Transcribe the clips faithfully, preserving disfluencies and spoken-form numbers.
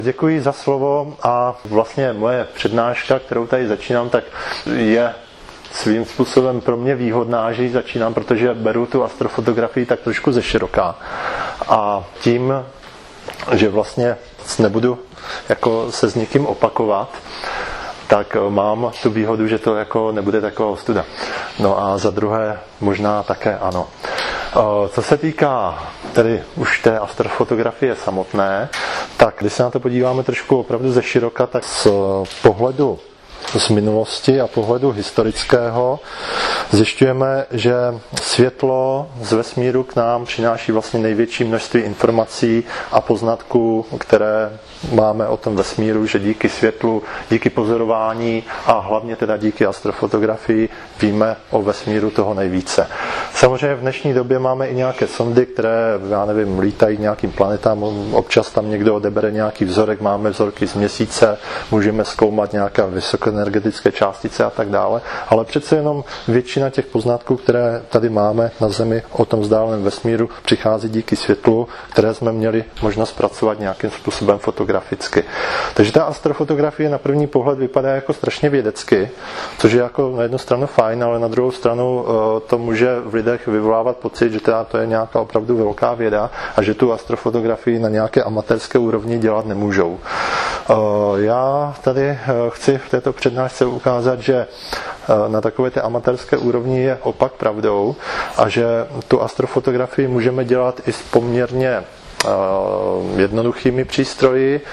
Děkuji za slovo a vlastně moje přednáška, kterou tady začínám, tak je svým způsobem pro mě výhodná, že ji začínám, protože beru tu astrofotografii tak trošku ze široká. A tím, že vlastně nebudu jako se s někým opakovat, tak mám tu výhodu, že to jako nebude taková ostuda. No a za druhé možná také ano. Co se týká tedy už té astrofotografie samotné, tak když se na to podíváme trošku opravdu ze široka, tak z pohledu z minulosti a pohledu historického zjišťujeme, že světlo z vesmíru k nám přináší vlastně největší množství informací a poznatků, které máme o tom vesmíru, že díky světlu, díky pozorování a hlavně teda díky astrofotografii víme o vesmíru toho nejvíce. Samozřejmě v dnešní době máme i nějaké sondy, které, já nevím, lítají nějakým planetám, občas tam někdo odebere nějaký vzorek, máme vzorky z měsíce, můžeme zkoumat nějaké vysokoenergetické částice a tak dále, ale přece jenom většina těch poznatků, které tady máme na Zemi o tom vzdáleném vesmíru, přichází díky světlu, které jsme měli možnost pracovat nějakým způsobem fotograficky. Takže ta astrofotografie na první pohled vypadá jako strašně vědecky, což je jako na jednu stranu fajn, ale na druhou stranu to může v lidech vyvolávat pocit, že teda to je nějaká opravdu velká věda a že tu astrofotografii na nějaké amatérské úrovni dělat nemůžou. Já tady chci v této přednášce ukázat, že na takové té amatérské úrovni je opak pravdou a že tu astrofotografii můžeme dělat i s poměrně jednoduchými přístroji.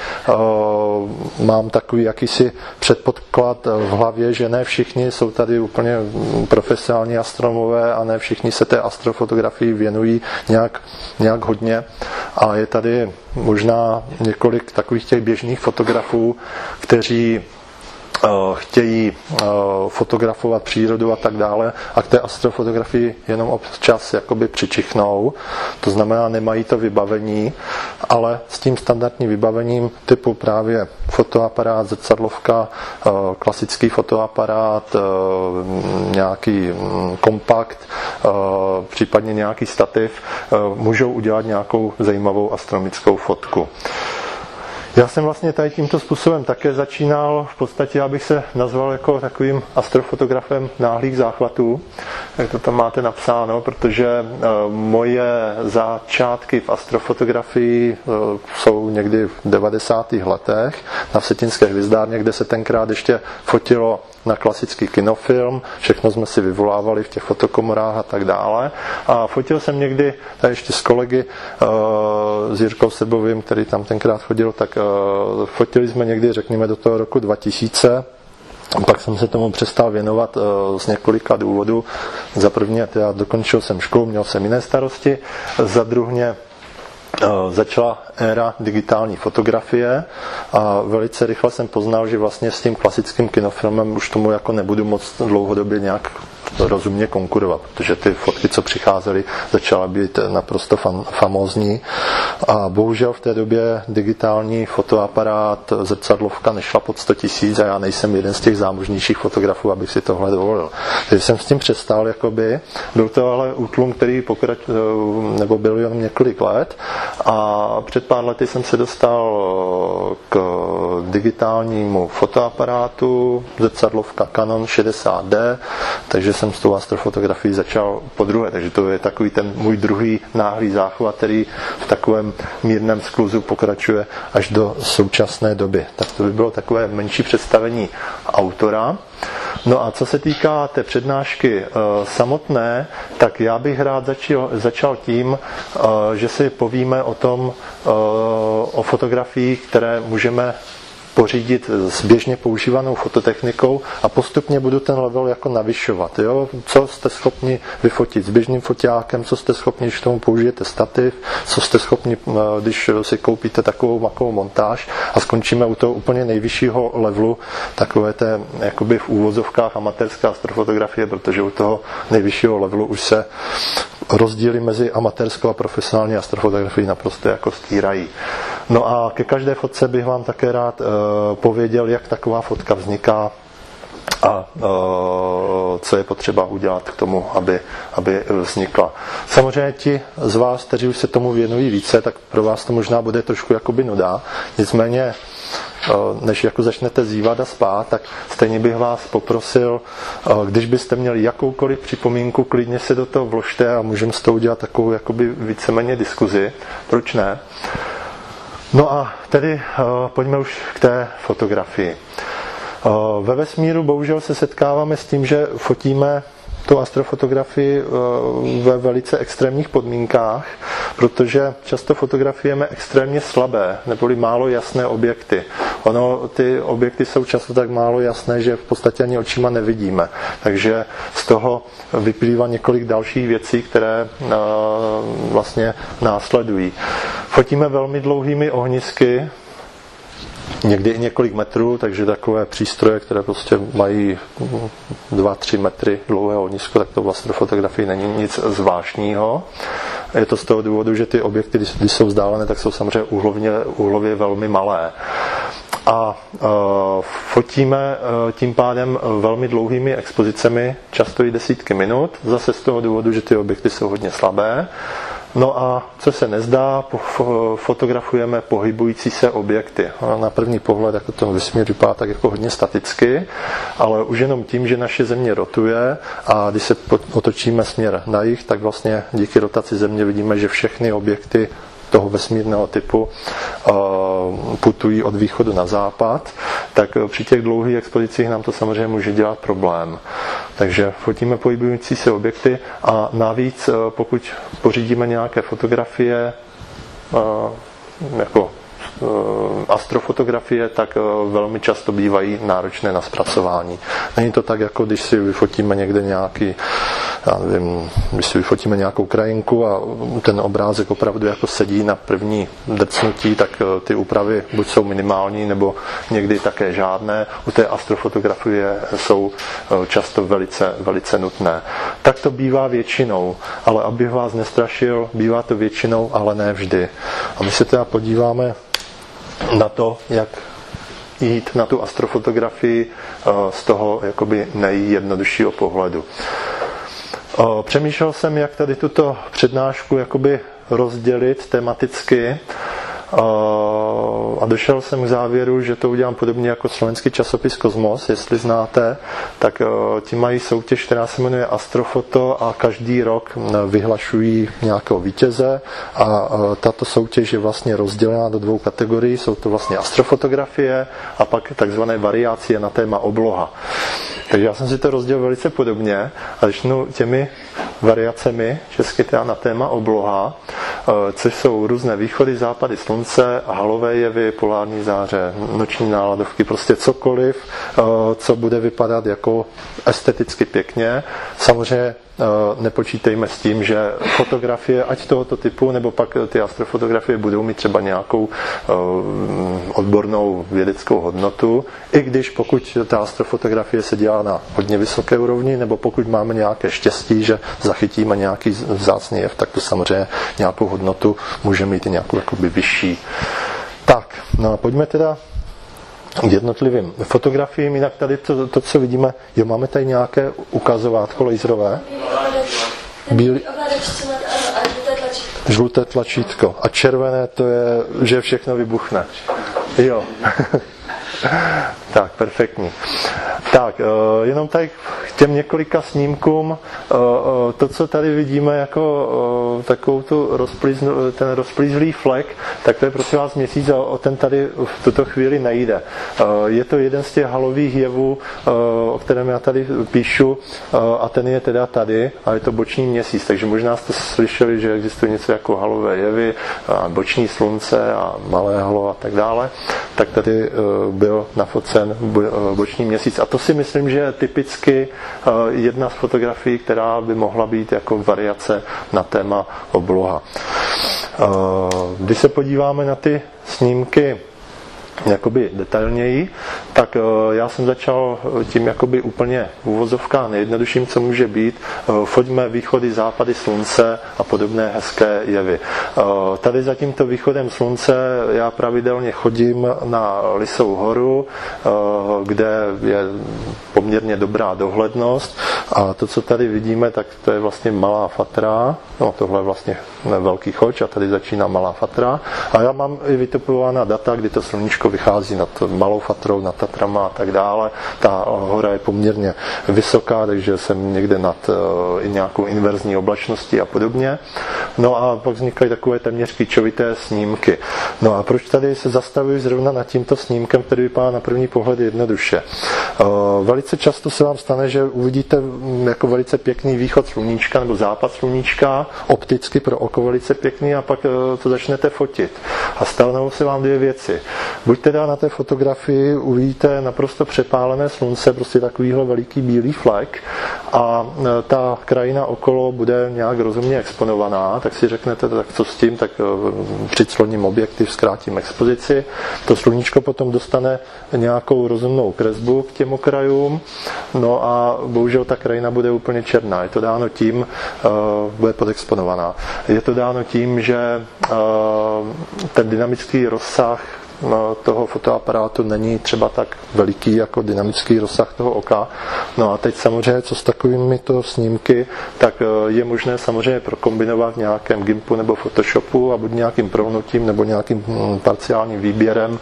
Mám takový jakýsi předpoklad v hlavě, že ne všichni jsou tady úplně profesionální astronomové a ne všichni se té astrofotografii věnují nějak, nějak hodně. A je tady možná několik takových těch běžných fotografů, kteří chtějí fotografovat přírodu a tak dále a k té astrofotografii jenom občas jakoby přičichnou. To znamená, nemají to vybavení, ale s tím standardním vybavením typu právě fotoaparát, zrcadlovka, klasický fotoaparát, nějaký kompakt, případně nějaký stativ, můžou udělat nějakou zajímavou astronomickou fotku. Já jsem vlastně tady tímto způsobem také začínal, v podstatě abych se nazval jako takovým astrofotografem náhlých záchvatů, jak to tam máte napsáno, protože moje začátky v astrofotografii jsou někdy v devadesátých letech na Vsetinské hvězdárně, kde se tenkrát ještě fotilo na klasický kinofilm, všechno jsme si vyvolávali v těch fotokomorách a tak dále. A fotil jsem někdy, tady ještě s kolegy, s Jirkou Sebovým, který tam tenkrát chodil, tak fotili jsme někdy, řekněme, do toho roku dva tisíce. Pak jsem se tomu přestal věnovat z několika důvodů. Za první, teda dokončil jsem školu, měl jsem jiné starosti. Za druhé, začala éra digitální fotografie a velice rychle jsem poznal, že vlastně s tím klasickým kinofilmem už tomu jako nebudu moc dlouhodobě nějak rozumně konkurovat, protože ty fotky, co přicházely, začaly být naprosto fam- famózní a bohužel v té době digitální fotoaparát, zrcadlovka nešla pod sto tisíc a já nejsem jeden z těch zámožnějších fotografů, abych si tohle dovolil. Takže jsem s tím přestal, jakoby. Byl to ale útlum, který pokrač, nebo byl jenom několik let a před pár lety jsem se dostal k digitálnímu fotoaparátu, zrcadlovka Canon šedesát D, takže jsem s tou astrofotografií začal podruhé, takže to je takový ten můj druhý náhlý záchvat, který v takovém mírném skluzu pokračuje až do současné doby. Tak to by bylo takové menší představení autora. No a co se týká té přednášky e, samotné, tak já bych rád začal, začal tím, e, že si povíme o tom, e, o fotografiích, které můžeme pořídit s běžně používanou fototechnikou a postupně budu ten level jako navyšovat. Jo? Co jste schopni vyfotit s běžným foťákem, co jste schopni, když k tomu použijete stativ, co jste schopni, když si koupíte takovou makovou montáž a skončíme u toho úplně nejvyššího levelu, takové té jakoby v úvozovkách amatérské astrofotografie, protože u toho nejvyššího levelu už se rozdíly mezi amatérskou a profesionální astrofotografií naprosto jako stírají. No a ke každé fotce bych vám také rád e, pověděl, jak taková fotka vzniká, a co je potřeba udělat k tomu, aby, aby vznikla. Samozřejmě ti z vás, kteří už se tomu věnují více, tak pro vás to možná bude trošku jakoby nuda. Nicméně, než jako začnete zívat a spát, tak stejně bych vás poprosil, když byste měli jakoukoliv připomínku, klidně se do toho vložte a můžeme s toho udělat takovou jakoby víceméně diskuzi. Proč ne? No a tedy pojďme už k té fotografii. Ve vesmíru bohužel se setkáváme s tím, že fotíme tu astrofotografii ve velice extrémních podmínkách, protože často fotografujeme extrémně slabé neboli málo jasné objekty. Ono, ty objekty jsou často tak málo jasné, že v podstatě ani očima nevidíme. Takže z toho vyplývá několik dalších věcí, které vlastně následují. Fotíme velmi dlouhými ohnisky, někdy i několik metrů, takže takové přístroje, které prostě mají dva tři metry dlouhého ohnisko, tak to v astrofotografii není nic zvláštního. Je to z toho důvodu, že ty objekty, když jsou vzdálené, tak jsou samozřejmě úhlovně, úhlově velmi malé. A e, fotíme e, tím pádem velmi dlouhými expozicemi, často i desítky minut, zase z toho důvodu, že ty objekty jsou hodně slabé. No a co se nezdá, fotografujeme pohybující se objekty. Na první pohled jako to vesmír vypadá tak jako hodně staticky, ale už jenom tím, že naše Země rotuje a když se otočíme směr na jih, tak vlastně díky rotaci Země vidíme, že všechny objekty toho vesmírného typu putují od východu na západ, tak při těch dlouhých expozicích nám to samozřejmě může dělat problém. Takže fotíme pohybující se objekty a navíc, pokud pořídíme nějaké fotografie, jako astrofotografie, tak velmi často bývají náročné na zpracování. Není to tak, jako když si vyfotíme někde nějaký, já nevím, když si vyfotíme nějakou krajinku a ten obrázek opravdu jako sedí na první drcnutí, tak ty úpravy buď jsou minimální, nebo někdy také žádné. U té astrofotografie jsou často velice, velice nutné. Tak to bývá většinou, ale abych vás nestrašil, bývá to většinou, ale ne vždy. A my se teda podíváme na to, jak jít na tu astrofotografii z toho jakoby nejjednoduššího pohledu. Přemýšlel jsem, jak tady tuto přednášku jakoby rozdělit tematicky a došel jsem k závěru, že to udělám podobně jako slovenský časopis Kosmos, jestli znáte, tak ti mají soutěž, která se jmenuje Astrofoto a každý rok vyhlašují nějakého vítěze a tato soutěž je vlastně rozdělená do dvou kategorií, jsou to vlastně astrofotografie a pak takzvané variácie na téma obloha. Takže já jsem si to rozdělil velice podobně a začnu těmi variacemi, česky teda na téma obloha, což jsou různé východy, západy slunce, halové jevy, polární záře, noční náladovky, prostě cokoliv, co bude vypadat jako esteticky pěkně. Samozřejmě nepočítejme s tím, že fotografie, ať tohoto typu, nebo pak ty astrofotografie budou mít třeba nějakou odbornou vědeckou hodnotu, i když pokud ta astrofotografie se dělá na hodně vysoké úrovni, nebo pokud máme nějaké štěstí, že zachytíme nějaký vzácný jev, tak to samozřejmě nějakou hodnotu může mít i nějakou jakoby vyšší. Tak, no a pojďme teda k jednotlivým fotografiím, jinak tady to, to, co vidíme, jo, máme tady nějaké ukazovátko laserové. Bílý, žluté tlačítko. A červené to je, že všechno vybuchne. Jo. Tak, perfektní. Tak, jenom tady k těm několika snímkům, to, co tady vidíme jako takovou tu rozplíznu, ten rozplízlý flek, tak to je prosím vás měsíc a o ten tady v tuto chvíli nejde. Je to jeden z těch halových jevů, o kterém já tady píšu, a ten je teda tady a je to boční měsíc, takže možná jste slyšeli, že existuje něco jako halové jevy, boční slunce a malé halo a tak dále, tak tady byl nafocen boční měsíc. A to si myslím, že je typicky jedna z fotografií, která by mohla být jako variace na téma obloha. Když se podíváme na ty snímky jakoby detailněji, tak já jsem začal tím jakoby úplně uvozovka nejjednodušším, co může být. Foťme východy, západy slunce a podobné hezké jevy. Tady za tímto východem slunce já pravidelně chodím na Lisou horu, kde je poměrně dobrá dohlednost a to, co tady vidíme, tak to je vlastně Malá Fatra. No, tohle je vlastně Velký Choč a tady začíná Malá Fatra. A já mám i vytipována data, kdy to sluníčko vychází nad Malou Fatrou, nad Tatrama a tak dále. Ta hora je poměrně vysoká, takže jsem někde nad uh, i nějakou inverzní oblačností a podobně. No a pak vznikají takové téměř kýčovité snímky. No a proč tady se zastavuji zrovna nad tímto snímkem, který vypadá na první pohled jednoduše? Uh, velice často se vám stane, že uvidíte jako velice pěkný východ sluníčka nebo západ sluníčka, opticky pro oko velice pěkný a pak uh, to začnete fotit. A stanou se vám dvě věci. Buď teda na té fotografii uvidíte naprosto přepálené slunce, prostě takovýhle veliký bílý flek a ta krajina okolo bude nějak rozumně exponovaná, tak si řeknete, tak co s tím, tak přicloním objektiv, zkrátím expozici. To sluníčko potom dostane nějakou rozumnou kresbu k těm okrajům, no a bohužel ta krajina bude úplně černá. Je to dáno tím, bude podexponovaná. Je to dáno tím, že ten dynamický rozsah toho fotoaparátu není třeba tak veliký jako dynamický rozsah toho oka. No a teď samozřejmě, co s takovými to snímky, tak je možné samozřejmě prokombinovat v nějakém Gimpu nebo Photoshopu a buď nějakým prohnutím nebo nějakým parciálním výběrem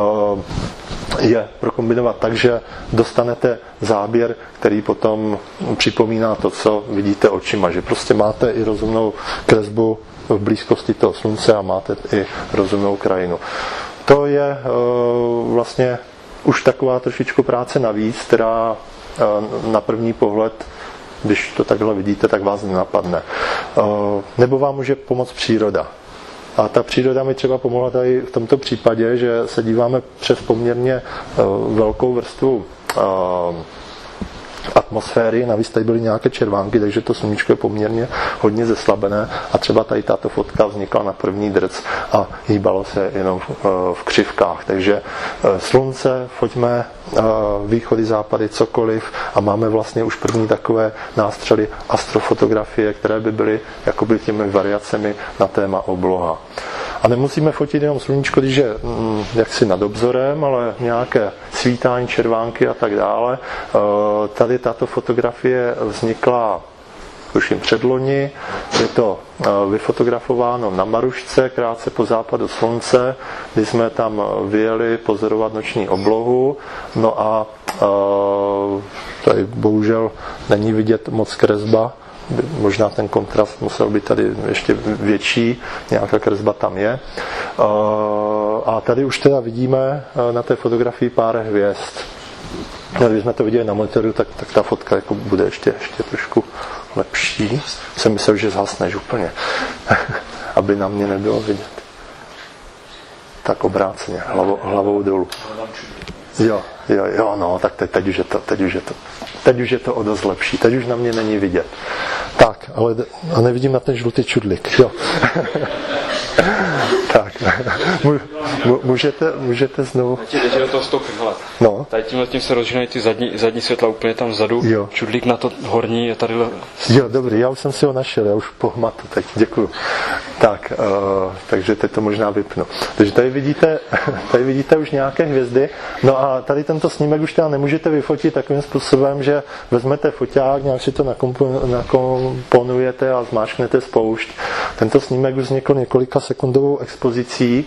je prokombinovat tak, že dostanete záběr, který potom připomíná to, co vidíte očima, že prostě máte i rozumnou kresbu v blízkosti toho slunce a máte i rozumnou krajinu. To je uh, vlastně už taková trošičku práce navíc, která uh, na první pohled, když to takhle vidíte, tak vás nenapadne. Uh, nebo vám může pomoct příroda. A ta příroda mi třeba pomohla tady v tomto případě, že se díváme přes poměrně uh, velkou vrstvu uh, atmosféry, navíc tady byly nějaké červánky, takže to sluníčko je poměrně hodně zeslabené a třeba tady tato fotka vznikla na první drc a hýbalo se jenom v, v křivkách. Takže slunce, foťme východy, západy, cokoliv a máme vlastně už první takové nástřely astrofotografie, které by byly jakoby těmi variacemi na téma obloha. A nemusíme fotit jenom sluníčko, když je mm, jaksi nad obzorem, ale nějaké svítání, červánky a tak dále. E, tady tato fotografie vznikla tuším předloni. Je to e, vyfotografováno na Marušce, krátce po západu slunce, kdy jsme tam vyjeli pozorovat noční oblohu. No a e, tady bohužel není vidět moc kresba. Možná ten kontrast musel být tady ještě větší, nějaká kresba tam je. A tady už teda vidíme na té fotografii pár hvězd. Když jsme to viděli na monitoru, tak, tak ta fotka jako bude ještě, ještě trošku lepší. Jsem myslel, že zhasneš úplně, aby na mě nebylo vidět. Tak obráceně, hlavou, hlavou dolů. Jo, jo, jo, no, tak teď, teď už je to, teď už je to. Teď už je to o dost lepší, teď už na mě není vidět. Tak, ale a nevidím na ten žlutý čudlik, jo. Tak, můžete, můžete znovu... Teď je do toho stoupím, hele. No. Tady tímhle tím se rozžínají ty zadní, zadní světla úplně tam vzadu. Jo. Čudlík na to horní je tady... Jo, dobrý, já už jsem si ho našel, já už po hmatu teď, děkuju. Tak, uh, takže teď to možná vypnu. Takže tady vidíte, tady vidíte už nějaké hvězdy, no a tady tento snímek už teda nemůžete vyfotit takovým způsobem, že vezmete foťák, nějak si to nakomponujete a zmáčknete spoušť. Tento snímek už vznikl několika sekundovou expozicí,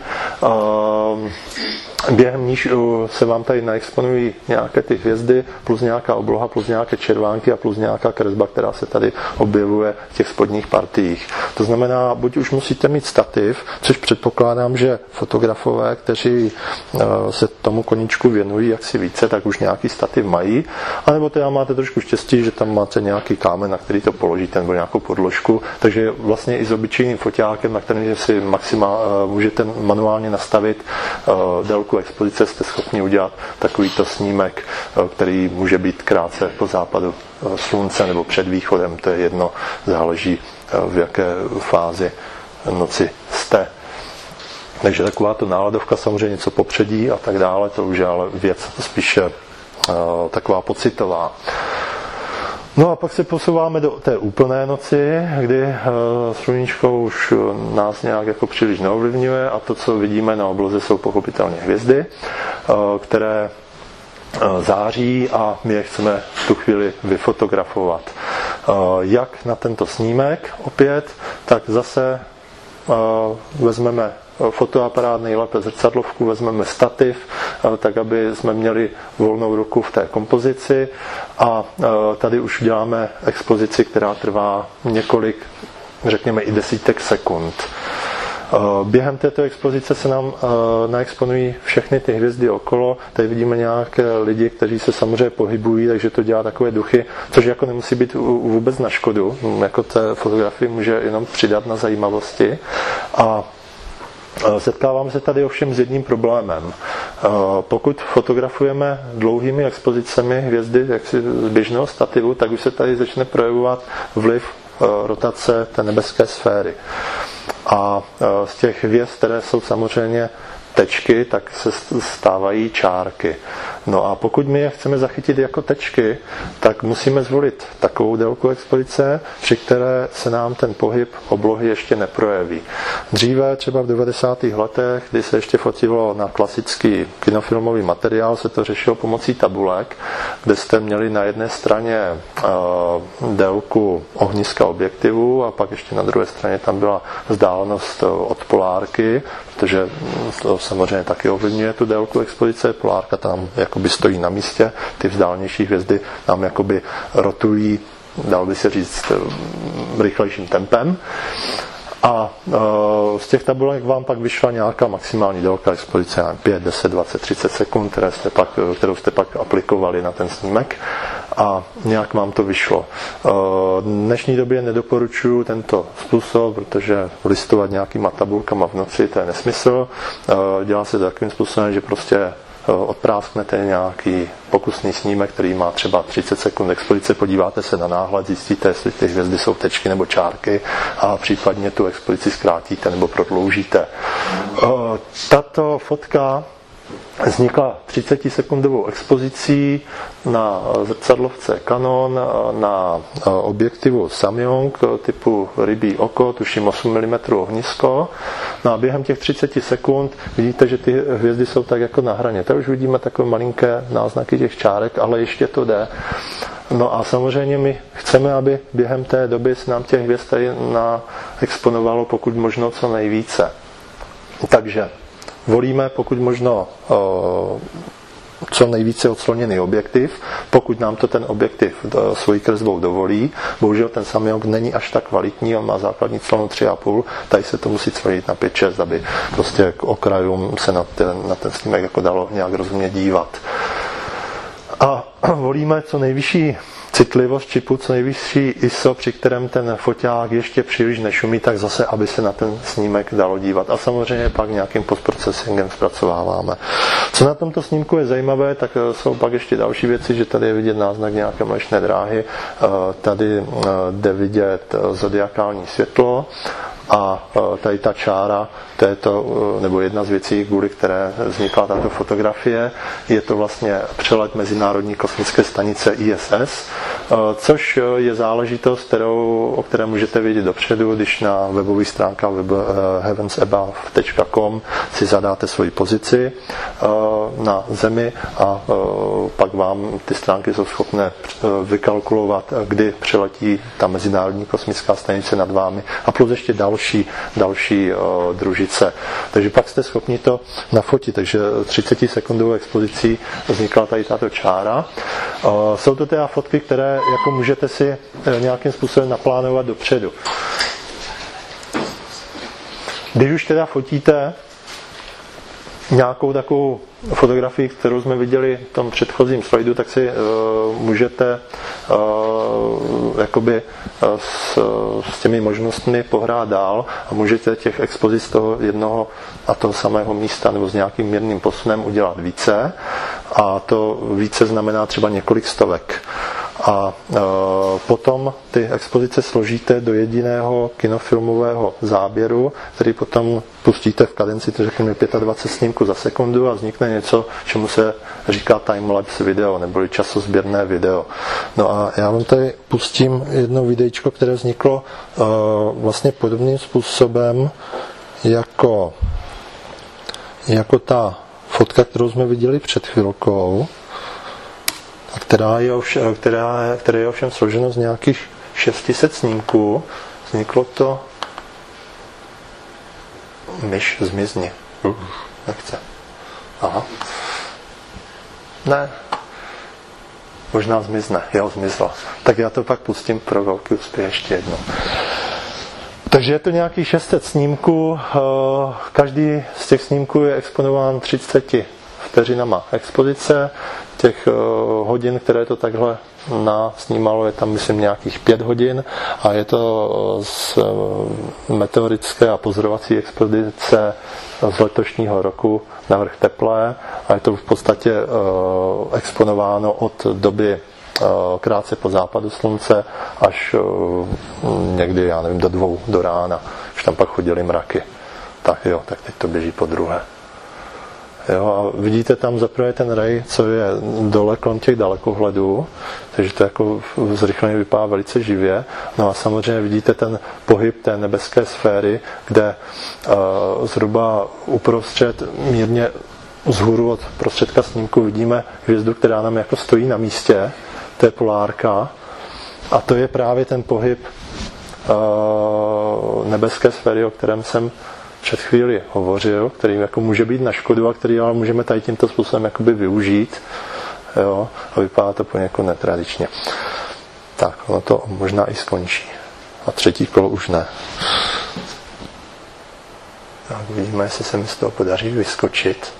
během níž se vám tady naexponují nějaké ty hvězdy, plus nějaká obloha, plus nějaké červánky a plus nějaká kresba, která se tady objevuje v těch spodních partiích. To znamená, buď už musíte mít stativ, což předpokládám, že fotografové, kteří se tomu koníčku věnují jaksi více, tak už nějaký stativ mají, anebo teda máte trošku štěstí, že tam máte nějaký kámen, na který to položíte, nebo nějakou podložku, takže vlastně i s obyčejným foťákem, na kterém si maximál, můžete manuálně nastavit délku expozice, jste schopni udělat takovýto snímek, který může být krátce po západu slunce nebo před východem, to je jedno, záleží v jaké fázi noci jste. Takže taková to náladovka, samozřejmě něco popředí a tak dále, to už je ale věc spíše uh, taková pocitová. No a pak se posouváme do té úplné noci, kdy uh, sluníčko už nás nějak jako příliš neovlivňuje a to, co vidíme na obloze, jsou pochopitelně hvězdy, uh, které uh, září a my je chceme v tu chvíli vyfotografovat. Uh, jak na tento snímek opět, tak zase uh, vezmeme fotoaparát, nejlépe zrcadlovku, vezmeme stativ, tak aby jsme měli volnou ruku v té kompozici a tady už děláme expozici, která trvá několik, řekněme i desítek sekund. Během této expozice se nám naexponují všechny ty hvězdy okolo. Tady vidíme nějaké lidi, kteří se samozřejmě pohybují, takže to dělá takové duchy, což jako nemusí být vůbec na škodu. Jako té fotografii může jenom přidat na zajímavosti. A setkáváme se tady ovšem s jedním problémem. Pokud fotografujeme dlouhými expozicemi hvězdy jaksi z běžného stativu, tak už se tady začne projevovat vliv rotace té nebeské sféry. A z těch hvězd, které jsou samozřejmě tečky, tak se stávají čárky. No a pokud my je chceme zachytit jako tečky, tak musíme zvolit takovou délku expozice, při které se nám ten pohyb oblohy ještě neprojeví. Dříve, třeba v devadesátých letech, kdy se ještě fotilo na klasický kinofilmový materiál, se to řešilo pomocí tabulek, kde jste měli na jedné straně uh, délku ohniska objektivu a pak ještě na druhé straně tam byla vzdálenost od polárky, protože to samozřejmě taky ovlivňuje tu délku expozice. Polárka tam jakoby stojí na místě, ty vzdálenější hvězdy nám jakoby rotují, dal by se říct, rychlejším tempem. A e, z těch tabulek vám pak vyšla nějaká maximální délka expozice, pět, deset, dvacet, třicet sekund, které jste pak, kterou jste pak aplikovali na ten snímek a nějak vám to vyšlo. E, v dnešní době nedoporučuji tento způsob, protože listovat nějakýma tabulkama v noci, to je nesmysl. E, dělá se takovým způsobem, že prostě odprásknete nějaký pokusný snímek, který má třeba třicet sekund expozice, podíváte se na náhled, zjistíte, jestli ty hvězdy jsou tečky nebo čárky a případně tu expozici zkrátíte nebo prodloužíte. Tato fotka vznikla třicetisekundovou expozicí na zrcadlovce Canon, na objektivu Samyang typu rybí oko, tuším osm milimetrů ohnisko. No a během těch třiceti sekund vidíte, že ty hvězdy jsou tak jako na hraně. Tady už vidíme takové malinké náznaky těch čárek, ale ještě to jde. No a samozřejmě my chceme, aby během té doby se nám těch hvězd tady naexponovalo pokud možno co nejvíce. Takže volíme pokud možno o, co nejvíce odsloněný objektiv, pokud nám to ten objektiv svojí kresbou dovolí. Bohužel ten Samyang není až tak kvalitní, on má základní clonu tři a půl, tady se to musí clonit na pět šest, aby prostě k okrajům se na ten, na ten snímek jako dalo nějak rozumně dívat. A volíme co nejvyšší citlivost čipu, co nejvyšší I S O, při kterém ten foťák ještě příliš nešumí, tak zase, aby se na ten snímek dalo dívat. A samozřejmě pak nějakým postprocesingem zpracováváme. Co na tomto snímku je zajímavé, tak jsou pak ještě další věci, že tady je vidět náznak nějaké mléčné dráhy, tady jde vidět zodiakální světlo a tady ta čára, to je to, nebo jedna z věcí, kvůli které vznikla tato fotografie, je to vlastně přelet Mezinárodní kosmické stanice I S S, což je záležitost, kterou, o které můžete vědět dopředu, když na webových stránkách web heavens above tečka com si zadáte svoji pozici na Zemi a pak vám ty stránky jsou schopné vykalkulovat, kdy přeletí ta Mezinárodní kosmická stanice nad vámi a plus ještě další, další družice. Takže pak jste schopni to nafotit. Takže třicetisekundovou expozicí vznikla tady tato čára. Jsou to teda fotky, které jako můžete si nějakým způsobem naplánovat dopředu. Když už teda fotíte nějakou takovou fotografii, kterou jsme viděli v tom předchozím slajdu, tak si uh, můžete uh, jakoby uh, s, s těmi možnostmi pohrát dál a můžete těch expozic toho jednoho a toho samého místa nebo s nějakým mírným posunem udělat více a to více znamená třeba několik stovek. A e, potom ty expozice složíte do jediného kinofilmového záběru, který potom pustíte v kadenci, to řekněme dvacet pět snímků za sekundu a vznikne něco, čemu se říká timelapse video, neboli časozběrné video. No a já vám tady pustím jedno videjčko, které vzniklo e, vlastně podobným způsobem jako, jako ta fotka, kterou jsme viděli před chvilkou, a která je ovšem, která, která je ovšem složeno z nějakých šest set snímků. Vzniklo to myš zmizni. Uh, nechce. Aha. Ne. Možná zmizne. Jo, zmizla. Tak já to pak pustím pro velký úspěch ještě jednou. Takže je to nějakých šest set snímků. Každý z těch snímků je exponován třicet vteřinama expozice. Těch hodin, které to takhle nasnímalo, je tam myslím nějakých pět hodin a je to z meteorické a pozorovací expedice z letošního roku na vrch Teplé a je to v podstatě exponováno od doby krátce po západu slunce až někdy, já nevím, do dvou do rána, už tam pak chodily mraky. Tak jo, tak teď to běží po druhé. Jo, a vidíte tam zaprvé ten ray, co je dole kolem těch dalekohledů, takže to jako zrychlení vypadá velice živě. No a samozřejmě vidíte ten pohyb té nebeské sféry, kde uh, zhruba uprostřed mírně vzhůru od prostředka snímku vidíme hvězdu, která nám jako stojí na místě, to je polárka a to je právě ten pohyb uh, nebeské sféry, o kterém jsem před chvíli hovořil, který jako může být na škodu a který ale můžeme tady tímto způsobem jakoby využít. Jo, a vypadá to poněkud netradičně. Tak, ono to možná i skončí. A třetí kolo už ne. Tak uvidíme, jestli se mi z toho podaří vyskočit.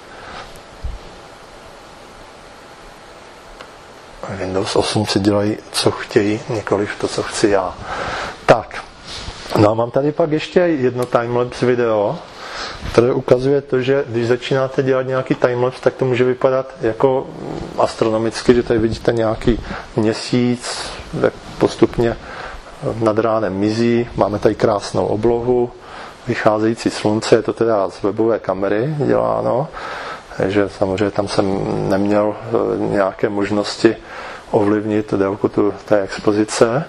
Windows osm si dělají, co chtějí, nikoliv to, co chci já. Tak. No a mám tady pak ještě jedno timelapse video, které ukazuje to, že když začínáte dělat nějaký timelapse, tak to může vypadat jako astronomicky, že tady vidíte nějaký měsíc, jak postupně nad ránem mizí, máme tady krásnou oblohu, vycházející slunce, je to teda z webové kamery děláno, takže samozřejmě tam jsem neměl nějaké možnosti ovlivnit délku tu, té expozice.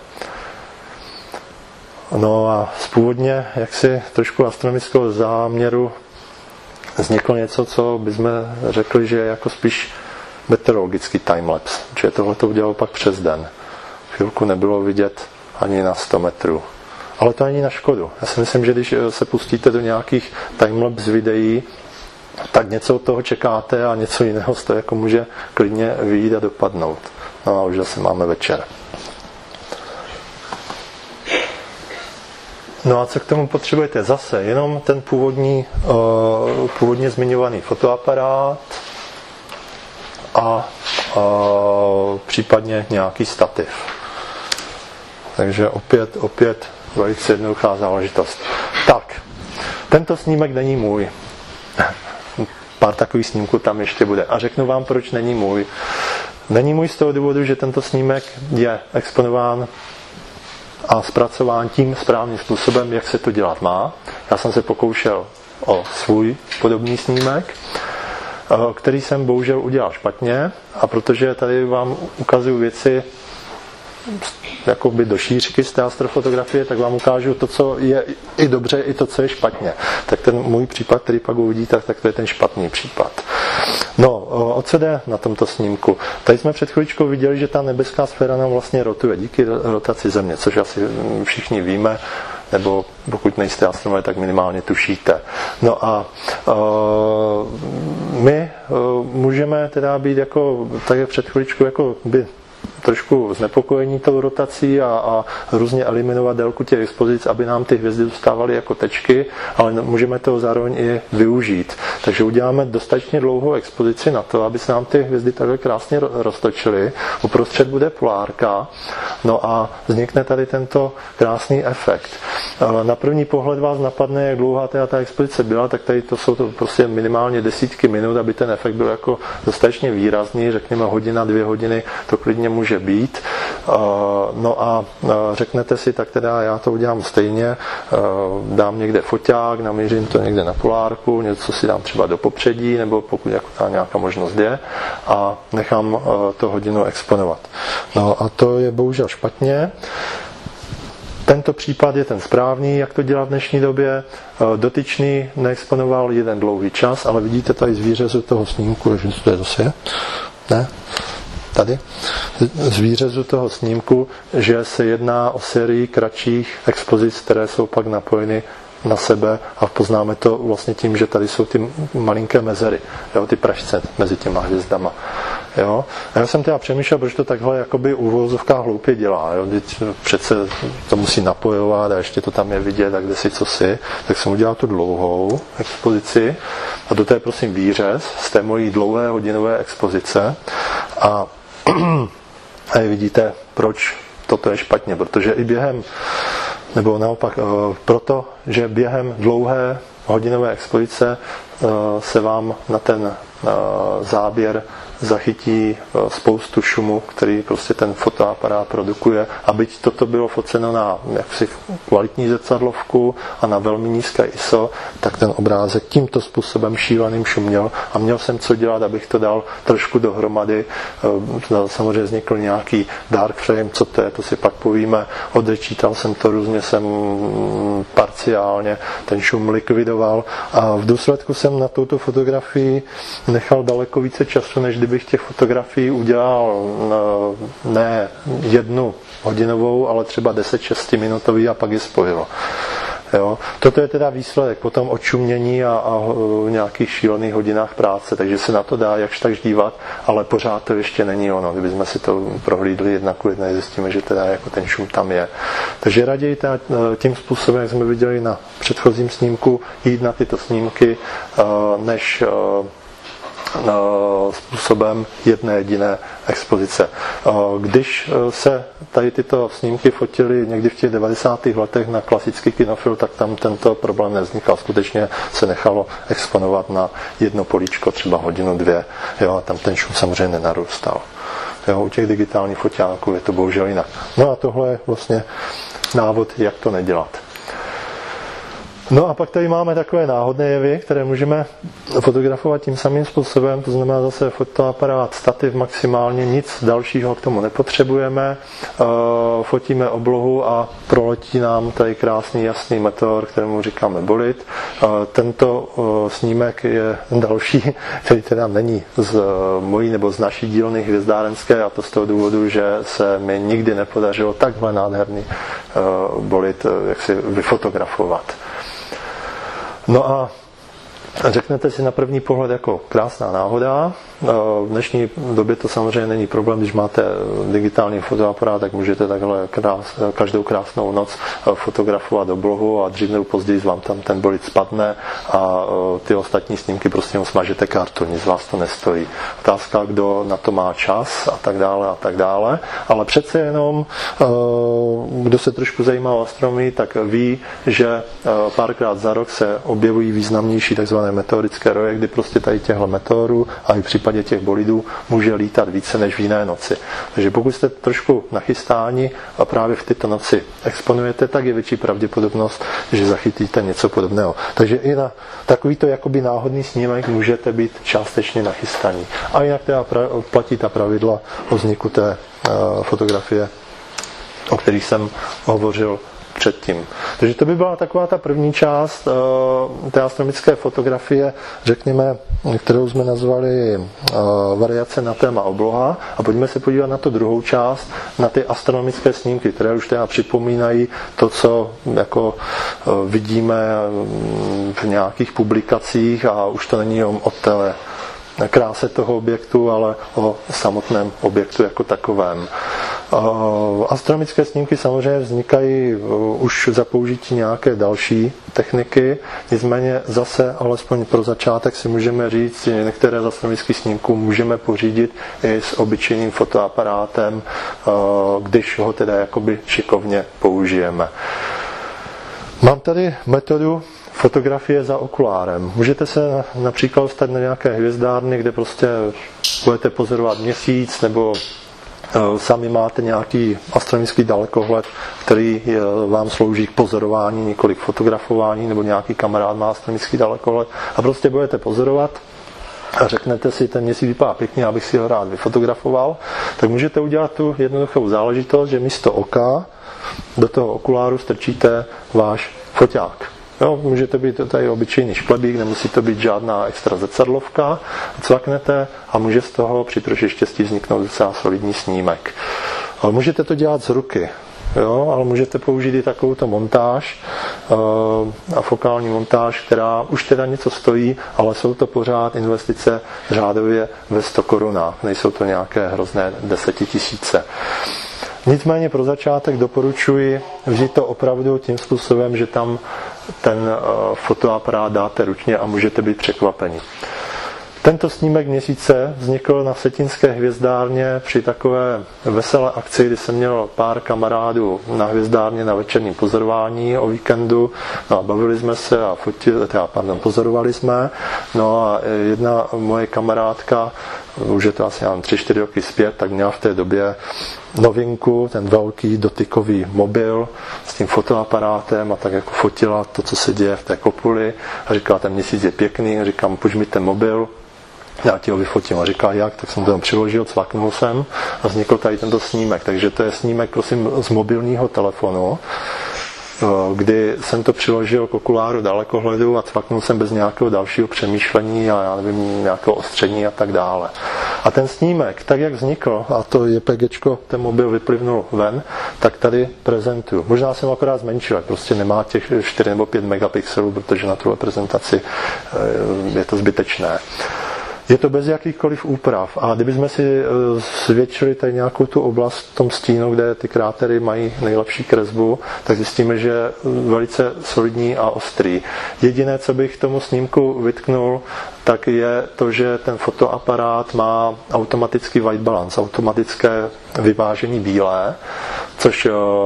No a z původně jaksi trošku astronomického záměru vzniklo něco, co bychom řekli, že je jako spíš meteorologický timelapse, že tohle to udělalo pak přes den. Chvilku nebylo vidět ani na sto metrů. Ale to ani na škodu. Já si myslím, že když se pustíte do nějakých timelapse videí, tak něco od toho čekáte a něco jiného z toho jako může klidně vyjít a dopadnout. No a už zase máme večer. No a co k tomu potřebujete? Zase jenom ten původní, uh, původně zmiňovaný fotoaparát a uh, případně nějaký stativ. Takže opět, opět velice jednoduchá záležitost. Tak, tento snímek není můj. Pár takových snímků tam ještě bude. A řeknu vám, proč není můj. Není můj z toho důvodu, že tento snímek je exponován a zpracován tím správným způsobem, jak se to dělat má. Já jsem se pokoušel o svůj podobný snímek, který jsem bohužel udělal špatně, a protože tady vám ukazuju věci jakoby do šířky z té astrofotografie, tak vám ukážu to, co je i dobře, i to, co je špatně. Tak ten můj případ, který pak uvidíte, tak to je ten špatný případ. No, o co jde na tomto snímku? Tady jsme před chvíličkou viděli, že ta nebeská sféra nám vlastně rotuje díky rotaci Země, což asi všichni víme, nebo pokud nejste astronomové, tak minimálně tušíte. No a uh, my uh, můžeme teda být jako, tak je před chvíličkou jako by trošku znepokojení tou rotací a, a různě eliminovat délku těch expozic, aby nám ty hvězdy zůstávaly jako tečky, ale můžeme toho zároveň i využít. Takže uděláme dostatečně dlouhou expozici na to, aby se nám ty hvězdy takhle krásně roztočily. Uprostřed bude polárka, no a vznikne tady tento krásný efekt. Na první pohled vás napadne, jak dlouhá ta, ta expozice byla, tak tady to jsou to prostě minimálně desítky minut, aby ten efekt byl jako dostatečně výrazný, řekněme hodina, dvě hodiny, to klidně může být. No a řeknete si, tak teda já to udělám stejně, dám někde foťák, namířím to někde na polárku, něco si dám třeba do popředí, nebo pokud jako ta nějaká možnost je, a nechám to hodinu exponovat. No a to je bohužel špatně. Tento případ je ten správný, jak to dělat v dnešní době. Dotyčný neexponoval jeden dlouhý čas, ale vidíte tady z výřezu toho snímku, že to je zase, ne? Tady, z výřezu toho snímku, že se jedná o sérii kratších expozic, které jsou pak napojeny na sebe a poznáme to vlastně tím, že tady jsou ty malinké mezery, jo, ty pražce mezi těma hvězdama. Jo. A já jsem teda přemýšlel, proč to takhle jakoby u uvozovkách hloupě dělá. Jo. Přece to musí napojovat a ještě to tam je vidět, a kde si co si. Tak jsem udělal tu dlouhou expozici a do té prosím výřez z té mojí dlouhé hodinové expozice a a vidíte, proč toto je špatně, protože i během, nebo naopak, proto, že během dlouhé hodinové expozice se vám na ten záběr zachytí spoustu šumu, který prostě ten fotoaparát produkuje. A byť toto bylo foceno na jaksi kvalitní zrcadlovku a na velmi nízké I S O, tak ten obrázek tímto způsobem šíleným šuměl a měl jsem co dělat, abych to dal trošku dohromady. Samozřejmě vznikl nějaký dark frame, co to je, to si pak povíme. Odečítal jsem to, různě jsem parciálně ten šum likvidoval a v důsledku jsem na touto fotografii nechal daleko více času, než kdybych těch fotografií udělal ne jednu hodinovou, ale třeba deset šestiminutový a pak je spojil. Jo. Toto je teda výsledek potom odšumění a, a nějakých šílených hodinách práce, takže se na to dá jakž tak dívat, ale pořád to ještě není ono. Kdybychom si to prohlídli jedna ku jedné, zjistíme, že teda jako ten šum tam je. Takže raději teda tím způsobem, jak jsme viděli na předchozím snímku, jít na tyto snímky, než způsobem jedné jediné expozice. Když se tady tyto snímky fotily někdy v těch devadesátých letech na klasický kinofilm, tak tam tento problém nevznikal. Skutečně se nechalo exponovat na jedno políčko, třeba hodinu, dvě. Jo, a tam ten šum samozřejmě nenarůstal. Jo, u těch digitálních foťáků je to bohužel jinak. No a tohle je vlastně návod, jak to nedělat. No a pak tady máme takové náhodné jevy, které můžeme fotografovat tím samým způsobem, to znamená zase fotoaparát, stativ maximálně, nic dalšího k tomu nepotřebujeme, fotíme oblohu a proletí nám tady krásný jasný meteor, kterému říkáme bolid. Tento snímek je další, který teda není z mojí nebo z naší dílny hvězdárenské, a to z toho důvodu, že se mi nikdy nepodařilo takhle nádherný bolid jaksi vyfotografovat. No a řeknete si na první pohled jako krásná náhoda. V dnešní době to samozřejmě není problém, když máte digitální fotoaparát, tak můžete takhle krás, každou krásnou noc fotografovat oblohu a dřív nebo později vám tam ten bolid spadne a ty ostatní snímky prostě mu smažete kartu, nic vás to nestojí. Otázka, kdo na to má čas a tak dále a tak dále, ale přece jenom kdo se trošku zajímá o astronomii, tak ví, že párkrát za rok se objevují významnější takzvané meteorické roje, kdy prostě tady těchto meteorů a i v případě těch bolidů může lítat více než v jiné noci. Takže pokud jste trošku nachystáni a právě v tyto noci exponujete, tak je větší pravděpodobnost, že zachytíte něco podobného. Takže i na takovýto jakoby náhodný snímek můžete být částečně nachystaní. A jinak teda platí ta pravidla o vzniku té uh, fotografie, o kterých jsem hovořil předtím. Takže to by byla taková ta první část uh, té astronomické fotografie, řekněme, kterou jsme nazvali uh, variace na téma obloha, a pojďme se podívat na tu druhou část, na ty astronomické snímky, které už teda připomínají to, co jako uh, vidíme v nějakých publikacích, a už to není jenom o té kráse toho objektu, ale o samotném objektu jako takovém. Astronomické snímky samozřejmě vznikají už za použití nějaké další techniky, nicméně zase alespoň pro začátek si můžeme říct, že některé z astronomických snímků můžeme pořídit i s obyčejným fotoaparátem, když ho teda jakoby šikovně použijeme. Mám tady metodu fotografie za okulárem. Můžete se například dostat na nějaké hvězdárny, kde prostě budete pozorovat měsíc nebo Sami máte nějaký astronomický dalekohled, který vám slouží k pozorování, nikoli k fotografování, nebo nějaký kamarád má astronomický dalekohled a prostě budete pozorovat a řeknete si, ten měsíc vypadá pěkně, abych si ho rád vyfotografoval, tak můžete udělat tu jednoduchou záležitost, že místo oka do toho okuláru strčíte váš foťák. Jo, můžete být tady obyčejný šplebík, nemusí to být žádná extra zrcadlovka, cvaknete a může z toho při troši štěstí vzniknout docela solidní snímek. Ale můžete to dělat z ruky. Jo, ale můžete použít i takovouto montáž uh, a fokální montáž, která už teda něco stojí, ale jsou to pořád investice řádově ve sto korunách, nejsou to nějaké hrozné desetitisíce. Nicméně pro začátek doporučuji vzít to opravdu tím způsobem, že tam ten uh, fotoaparát dáte ručně a můžete být překvapeni. Tento snímek měsíce vznikl na Vsetínské hvězdárně při takové veselé akci, kdy jsem měl pár kamarádů na hvězdárně na večerním pozorování o víkendu. No a bavili jsme se a fotili, teda, pardon, pozorovali jsme. No a jedna moje kamarádka, už je to asi tři čtyři roky zpět, tak měla v té době novinku, ten velký dotykový mobil s tím fotoaparátem a tak jako fotila to, co se děje v té kopuli a říkala, ten měsíc je pěkný, a říkám, pojď mi ten mobil, já ti ho vyfotím. A říká, jak? Tak jsem to tam přiložil, cvaknul jsem a vznikl tady tento snímek. Takže to je snímek, prosím, z mobilního telefonu, kdy jsem to přiložil k okuláru dalekohledu a cvaknul jsem bez nějakého dalšího přemýšlení a já nevím, nějakého ostření a tak dále. A ten snímek, tak jak vznikl, a to JPGčko, ten mobil vyplivnul ven, tak tady prezentuju. Možná jsem akorát zmenšil, prostě nemá těch čtyři nebo pět megapixelů, protože na tuhle prezentaci je to zbytečné. Je to bez jakýchkoliv úprav a kdybychom si zvětšili tady nějakou tu oblast v tom stínu, kde ty krátery mají nejlepší kresbu, tak zjistíme, že je velice solidní a ostrý. Jediné, co bych tomu snímku vytknul, tak je to, že ten fotoaparát má automatický white balance, automatické vyvážení bílé, což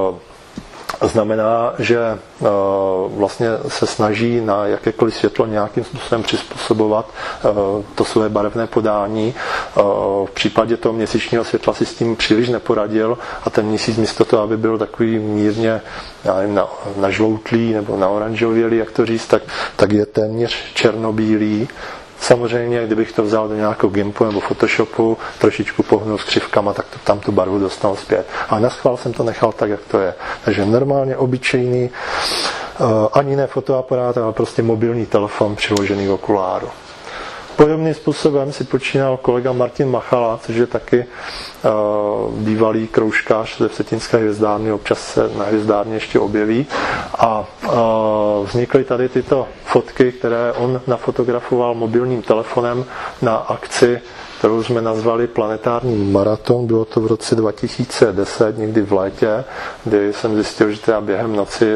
znamená, že uh, vlastně se snaží na jakékoliv světlo nějakým způsobem přizpůsobovat uh, to své barevné podání. Uh, v případě toho měsíčního světla si s tím příliš neporadil a ten měsíc místo toho, aby byl takový mírně já nevím, na, na žloutlý nebo na oranžovělý, jak to říct, tak, tak je téměř černobílý. Samozřejmě, kdybych to vzal do nějakého Gimpu nebo Photoshopu, trošičku pohnul s křivkama, tak to, tam tu barvu dostal zpět. A naschvál jsem to nechal tak, jak to je. Takže normálně obyčejný, uh, ani ne fotoaparát, ale prostě mobilní telefon přiložený k okuláru. Podobným způsobem si počínal kolega Martin Machala, což je taky uh, bývalý kroužkář ze Vsetínské hvězdárny, občas se na hvězdárně ještě objeví. A uh, vznikly tady tyto fotky, které on nafotografoval mobilním telefonem na akci, kterou jsme nazvali Planetární maraton. Bylo to v roce dva tisíce deset, někdy v létě, kdy jsem zjistil, že teda během noci,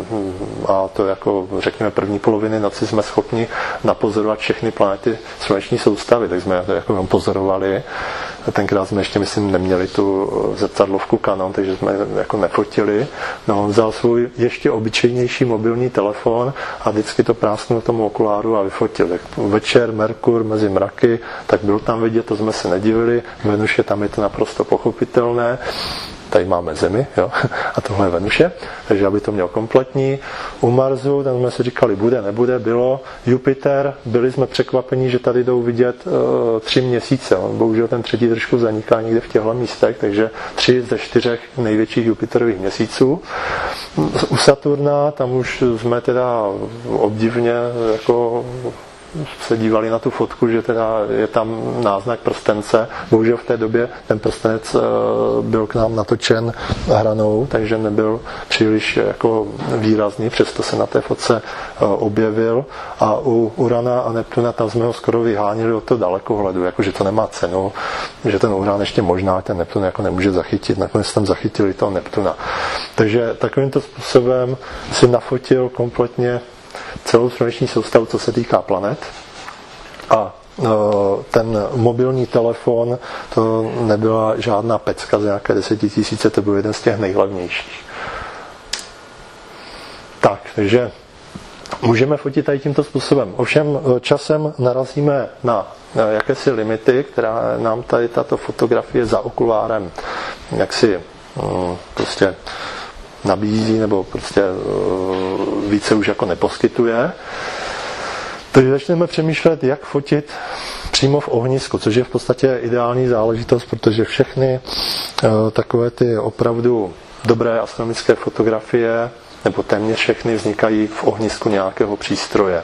a to jako řekněme první poloviny noci, jsme schopni napozorovat všechny planety sluneční soustavy, tak jsme to jako pozorovali. Tenkrát jsme ještě, myslím, neměli tu zrcadlovku Canon, takže jsme jako nefotili. No, on vzal svůj ještě obyčejnější mobilní telefon a vždycky to prásknul tomu okuláru a vyfotil. Tak večer, Merkur mezi mraky, tak byl tam vidět, to jsme se nedivili. Venuše, tam je to naprosto pochopitelné. Tady máme Zemi, jo? A tohle je Venuše, takže aby to měl kompletní. U Marsu, tam jsme si říkali, bude, nebude, bylo. Jupiter, byli jsme překvapení, že tady jdou vidět uh, tři měsíce. On bohužel ten třetí trošku zaniká někde v těchto místech, takže tři ze čtyřech největších Jupiterových měsíců. U Saturna, tam už jsme teda obdivně jako se dívali na tu fotku, že teda je tam náznak prstence. Bohužel v té době ten prstenec byl k nám natočen hranou, takže nebyl příliš jako výrazný, přesto se na té fotce objevil. A u Urana a Neptuna tam jsme ho skoro vyhánili od toho dalekohledu, jakože to nemá cenu, že ten Uran ještě možná ten Neptun jako nemůže zachytit. Nakonec tam zachytili toho Neptuna. Takže takovýmto způsobem si nafotil kompletně celou sluneční soustavu, co se týká planet. A ten mobilní telefon, to nebyla žádná pecka za nějaké desetitisíce, to byl jeden z těch nejhlavnějších. Tak, takže můžeme fotit tady tímto způsobem. Ovšem časem narazíme na jakési limity, která nám tady tato fotografie za okulárem jaksi prostě nabízí nebo prostě více už jako neposkytuje. Takže začneme přemýšlet, jak fotit přímo v ohnisku, což je v podstatě ideální záležitost, protože všechny takové ty opravdu dobré astronomické fotografie, nebo téměř všechny, vznikají v ohnisku nějakého přístroje.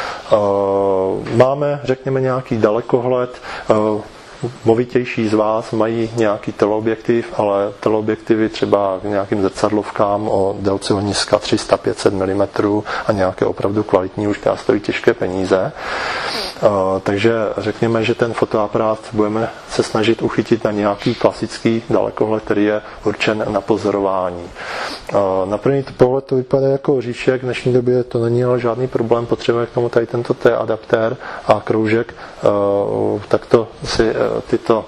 Máme, řekněme, nějaký dalekohled, movitější z vás mají nějaký teleobjektiv, ale teleobjektivy třeba k nějakým zrcadlovkám o délce ohniska tři sta až pět set milimetrů a nějaké opravdu kvalitní už, která stojí těžké peníze. Takže řekněme, že ten fotoaparát budeme se snažit uchytit na nějaký klasický dalekohled, který je určen na pozorování. Na první pohled to vypadá jako oříšek, v dnešní době to není ale žádný problém, potřebujeme k tomu tady tento T-adaptér a kroužek, takto si tyto,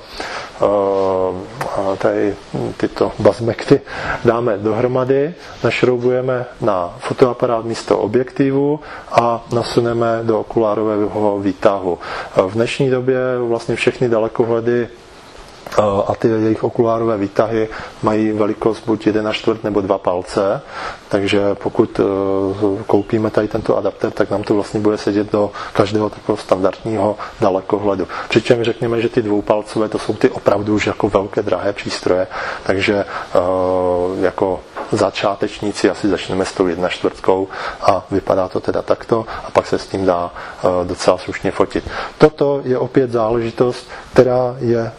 tady, tyto bazmekty dáme dohromady, našroubujeme na fotoaparát místo objektivu a nasuneme do okulárového výtahu. V dnešní době vlastně všechny dalekohledy a ty jejich okulárové výtahy mají velikost buď jeden a čtvrt nebo dva palce, takže pokud koupíme tady tento adaptér, tak nám to vlastně bude sedět do každého takového standardního dalekohledu. Přičemž řekněme, že ty dvoupalcové, to jsou ty opravdu už jako velké drahé přístroje, takže jako začátečníci asi začneme s tou jedna čtvrtkou a vypadá to teda takto a pak se s tím dá docela slušně fotit. Toto je opět záležitost, která je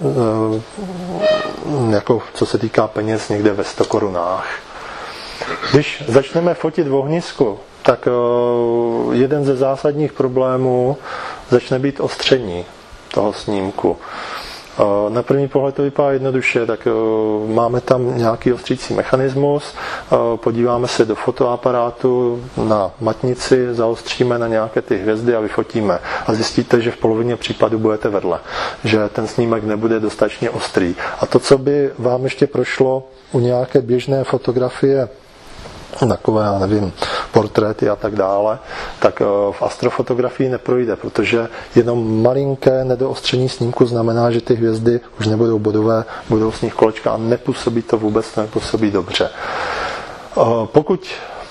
jako co se týká peněz někde ve sto korunách. Když začneme fotit v ohnisku, tak jeden ze zásadních problémů začne být ostření toho snímku. Na první pohled to vypadá jednoduše, tak máme tam nějaký ostřící mechanismus, podíváme se do fotoaparátu na matnici, zaostříme na nějaké ty hvězdy a vyfotíme. A zjistíte, že v polovině případů budete vedle, že ten snímek nebude dostatečně ostrý. A to, co by vám ještě prošlo u nějaké běžné fotografie, takové, já nevím, portréty a tak dále, tak v astrofotografii neprojde, protože jenom malinké nedoostření snímku znamená, že ty hvězdy už nebudou bodové, budou z nich kolečka a nepůsobí to vůbec, nepůsobí dobře. Pokud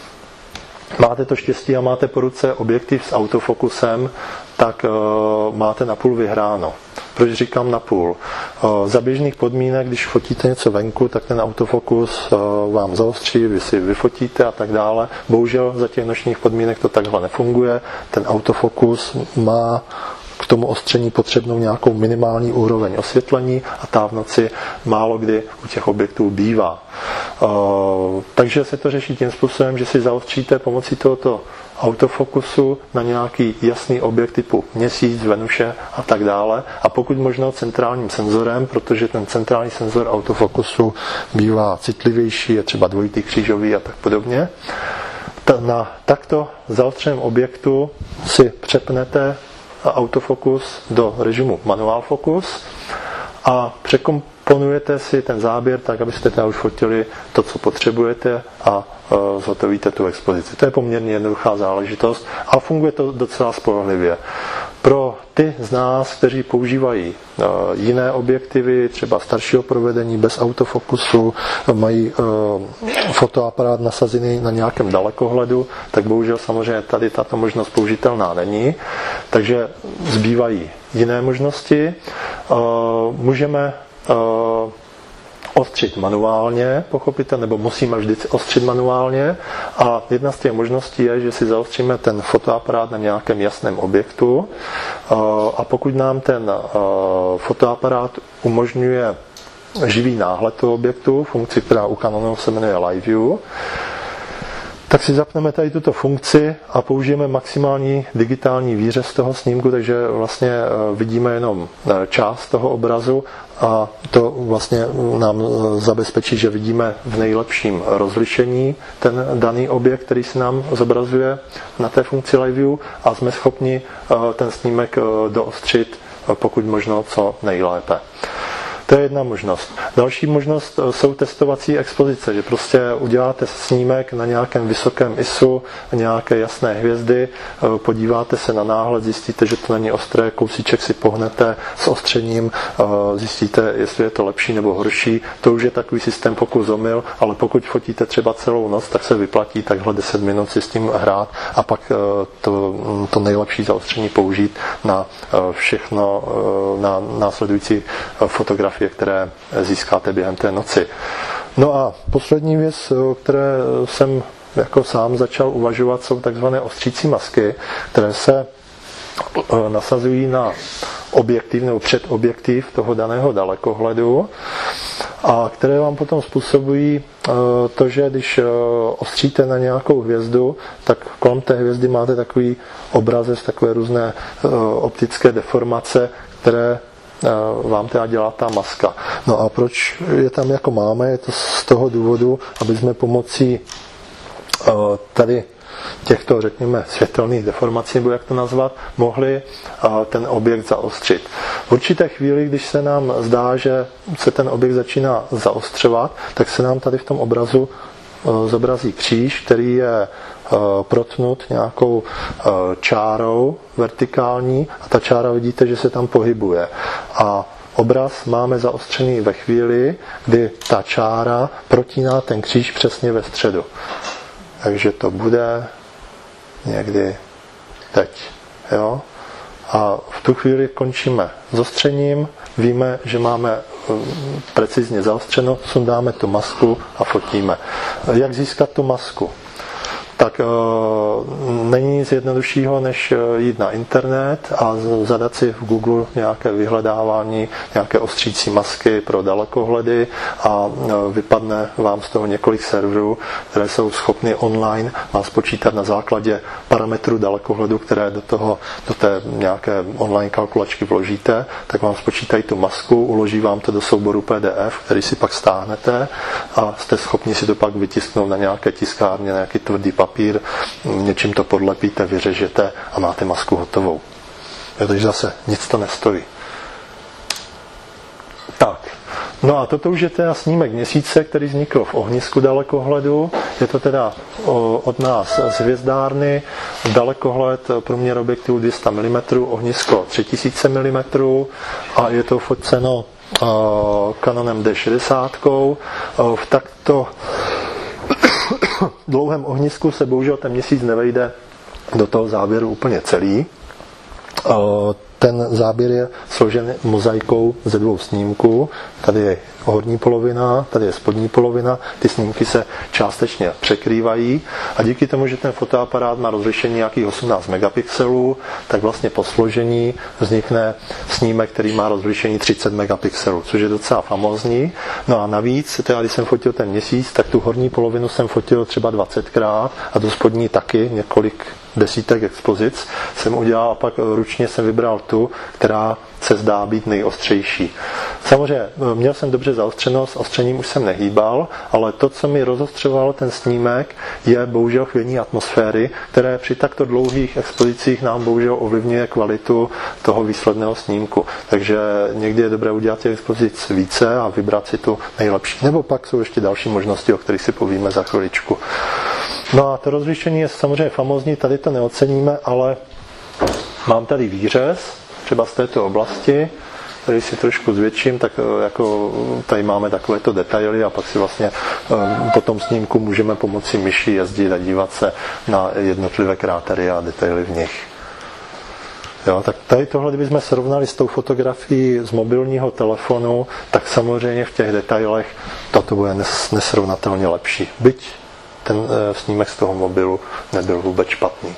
máte to štěstí a máte po ruce objektiv s autofokusem, tak máte napůl vyhráno. Proč říkám napůl? Za běžných podmínek, když fotíte něco venku, tak ten autofokus vám zaostří, vy si vyfotíte a tak dále. Bohužel za těch nočních podmínek to takhle nefunguje. Ten autofokus má k tomu ostření potřebnou nějakou minimální úroveň osvětlení a ta v noci málo kdy u těch objektů bývá. Takže se to řeší tím způsobem, že si zaostříte pomocí tohoto autofokusu na nějaký jasný objekt typu Měsíc, Venuše a tak dále. A pokud možno centrálním senzorem, protože ten centrální senzor autofokusu bývá citlivější, je třeba dvojitý křížový a tak podobně. Na takto zaostřeném objektu si přepnete autofokus do režimu manual focus a překomponujete si ten záběr tak, abyste tam už fotili to, co potřebujete a zhotovíte tu expozici. To je poměrně jednoduchá záležitost a funguje to docela spolehlivě. Pro ty z nás, kteří používají jiné objektivy, třeba staršího provedení bez autofokusu, mají fotoaparát nasazený na nějakém dalekohledu, tak bohužel samozřejmě tady tato možnost použitelná není. Takže zbývají jiné možnosti. Můžeme ostřit manuálně, pochopitelně, nebo musíme vždycky ostřit manuálně. A jedna z těch možností je, že si zaostříme ten fotoaparát na nějakém jasném objektu a pokud nám ten fotoaparát umožňuje živý náhled toho objektu, funkci, která u Canonu se jmenuje Live View, tak si zapneme tady tuto funkci a použijeme maximální digitální výřez toho snímku, takže vlastně vidíme jenom část toho obrazu a to vlastně nám zabezpečí, že vidíme v nejlepším rozlišení ten daný objekt, který se nám zobrazuje na té funkci Live View a jsme schopni ten snímek doostřit pokud možno co nejlépe. To je jedna možnost. Další možnost jsou testovací expozice, že prostě uděláte snímek na nějakém vysokém I S U, nějaké jasné hvězdy, podíváte se na náhled, zjistíte, že to není ostré, kousíček si pohnete s ostřením, zjistíte, jestli je to lepší nebo horší. To už je takový systém pokus omyl, ale pokud fotíte třeba celou noc, tak se vyplatí takhle deset minut si s tím hrát a pak to, to nejlepší zaostření použít na všechno, na následující fotografie, které získáte během té noci. No a poslední věc, o které jsem jako sám začal uvažovat, jsou takzvané ostřící masky, které se nasazují na objektiv nebo před objektiv toho daného dalekohledu a které vám potom způsobují to, že když ostříte na nějakou hvězdu, tak kolem té hvězdy máte takový obrazec, takové různé optické deformace, které vám teda dělá ta maska. No a proč je tam jako máme? Je to z toho důvodu, aby jsme pomocí tady těchto, řekněme, světelných deformací, nebo jak to nazvat, mohli ten objekt zaostřit. V určité chvíli, když se nám zdá, že se ten objekt začíná zaostřovat, tak se nám tady v tom obrazu zobrazí kříž, který je protnut nějakou čárou vertikální a ta čára vidíte, že se tam pohybuje. A obraz máme zaostřený ve chvíli, kdy ta čára protíná ten kříž přesně ve středu. Takže to bude někdy teď. Jo? A v tu chvíli končíme s ostřením, víme, že máme precizně zaostřeno, sundáme tu masku a fotíme. Jak získat tu masku? Tak e, není nic jednoduššího, než jít na internet a zadat si v Google nějaké vyhledávání, nějaké ostřící masky pro dalekohledy a e, vypadne vám z toho několik serverů, které jsou schopny online vám spočítat na základě parametrů dalekohledu, které do toho, do té nějaké online kalkulačky vložíte, tak vám spočítají tu masku, uloží vám to do souboru P D F, který si pak stáhnete a jste schopni si to pak vytisknout na nějaké tiskárně, na nějaký tvrdý papír, papír, něčím to podlepíte, vyřežete a máte masku hotovou. Takže zase nic to nestojí. Tak, no a toto už je teda snímek měsíce, který vznikl v ohnisku dalekohledu. Je to teda od nás z hvězdárny, dalekohled, průměr objektivu dvě stě milimetrů, ohnisko tři tisíce milimetrů a je to foceno Canonem D šedesát. V takto dlouhém ohnisku se bohužel ten měsíc nevejde do toho záběru úplně celý. Ten záběr je složen mozaikou ze dvou snímků. Tady je horní polovina, tady je spodní polovina. Ty snímky se částečně překrývají a díky tomu, že ten fotoaparát má rozlišení nějakých osmnáct megapixelů, tak vlastně po složení vznikne snímek, který má rozlišení třicet megapixelů, což je docela famózní. No a navíc, teda když jsem fotil ten měsíc, tak tu horní polovinu jsem fotil třeba dvacetkrát a tu spodní taky několik desítek expozic jsem udělal a pak ručně jsem vybral tu, která se zdá být nejostřejší. Samozřejmě měl jsem dobře zaostřeno, s ostřením už jsem nehýbal, ale to, co mi rozostřovalo ten snímek, je bohužel chvění atmosféry, které při takto dlouhých expozicích nám bohužel ovlivňuje kvalitu toho výsledného snímku. Takže někdy je dobré udělat těch expozic více a vybrat si tu nejlepší. Nebo pak jsou ještě další možnosti, o kterých si povíme za chviličku. No a to rozlišení je samozřejmě famózní, tady to neoceníme, ale mám tady výřez, třeba z této oblasti, který si trošku zvětším, tak jako tady máme takovéto detaily a pak si vlastně po tom snímku můžeme pomocí myši jezdit a dívat se na jednotlivé krátery a detaily v nich. Jo, tak tady tohle, kdybychom srovnali s tou fotografií z mobilního telefonu, tak samozřejmě v těch detailech toto bude nesrovnatelně lepší. Byť ten snímek z toho mobilu nebyl vůbec špatný.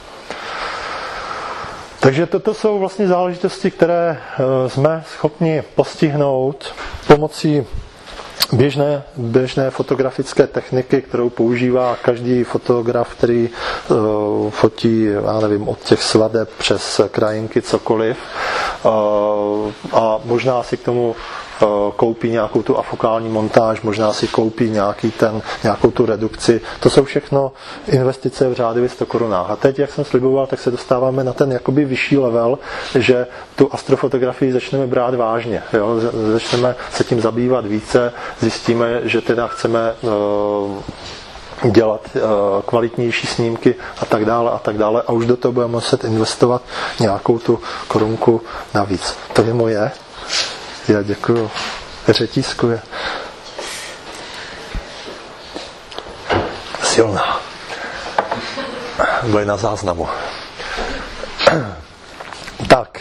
Takže toto jsou vlastně záležitosti, které jsme schopni postihnout pomocí běžné, běžné fotografické techniky, kterou používá každý fotograf, který uh, fotí, já nevím, od těch svadeb přes krajinky, cokoliv. Uh, a možná si k tomu koupí nějakou tu afokální montáž, možná si koupí nějaký ten, nějakou tu redukci. To jsou všechno investice v řádově sto korunách. A teď, jak jsem sliboval, tak se dostáváme na ten jakoby vyšší level, že tu astrofotografii začneme brát vážně. Jo? Začneme se tím zabývat více, zjistíme, že teda chceme dělat kvalitnější snímky a tak dále a tak dále a už do toho budeme muset investovat nějakou tu korunku navíc. To je moje. Já děkuju. Řetízkuje. Silná. Bude na záznamu. Tak.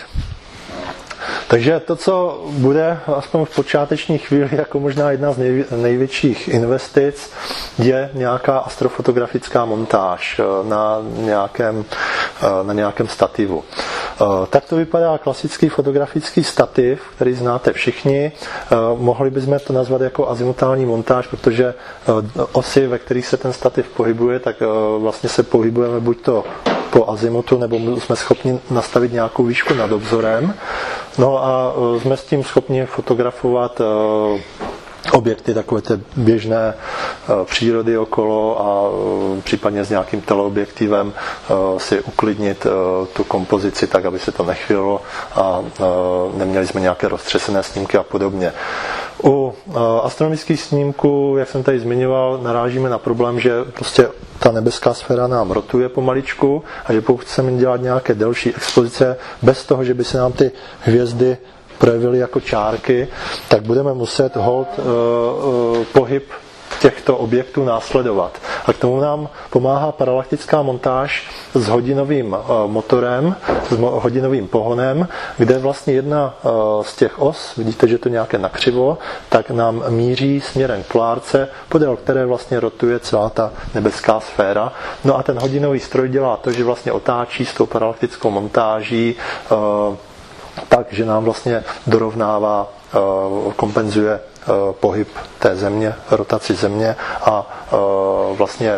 Takže to, co bude aspoň v počáteční chvíli jako možná jedna z nej, největších investic, je nějaká astrofotografická montáž na nějakém, na nějakém stativu. Tak to vypadá klasický fotografický stativ, který znáte všichni. Mohli bychom to nazvat jako azimutální montáž, protože osy, ve kterých se ten stativ pohybuje, tak vlastně se pohybujeme buď to po azimutu, nebo jsme schopni nastavit nějakou výšku nad obzorem. No a jsme s tím schopni fotografovat objekty takové té běžné přírody okolo a případně s nějakým teleobjektivem si uklidnit tu kompozici tak, aby se to nechvělo a neměli jsme nějaké roztřesené snímky a podobně. U astronomických snímků, jak jsem tady zmiňoval, narážíme na problém, že prostě ta nebeská sféra nám rotuje pomaličku a že pokud chceme dělat nějaké delší expozice bez toho, že by se nám ty hvězdy projevily jako čárky, tak budeme muset hold uh, uh, pohyb těchto objektů následovat. A k tomu nám pomáhá paralaktická montáž s hodinovým uh, motorem, s mo- hodinovým pohonem, kde vlastně jedna uh, z těch os, vidíte, že to nějaké nakřivo, tak nám míří směrem k polárce, podél které vlastně rotuje celá ta nebeská sféra. No a ten hodinový stroj dělá to, že vlastně otáčí s tou paralaktickou montáží uh, tak, že nám vlastně dorovnává, kompenzuje pohyb té země, rotaci země a vlastně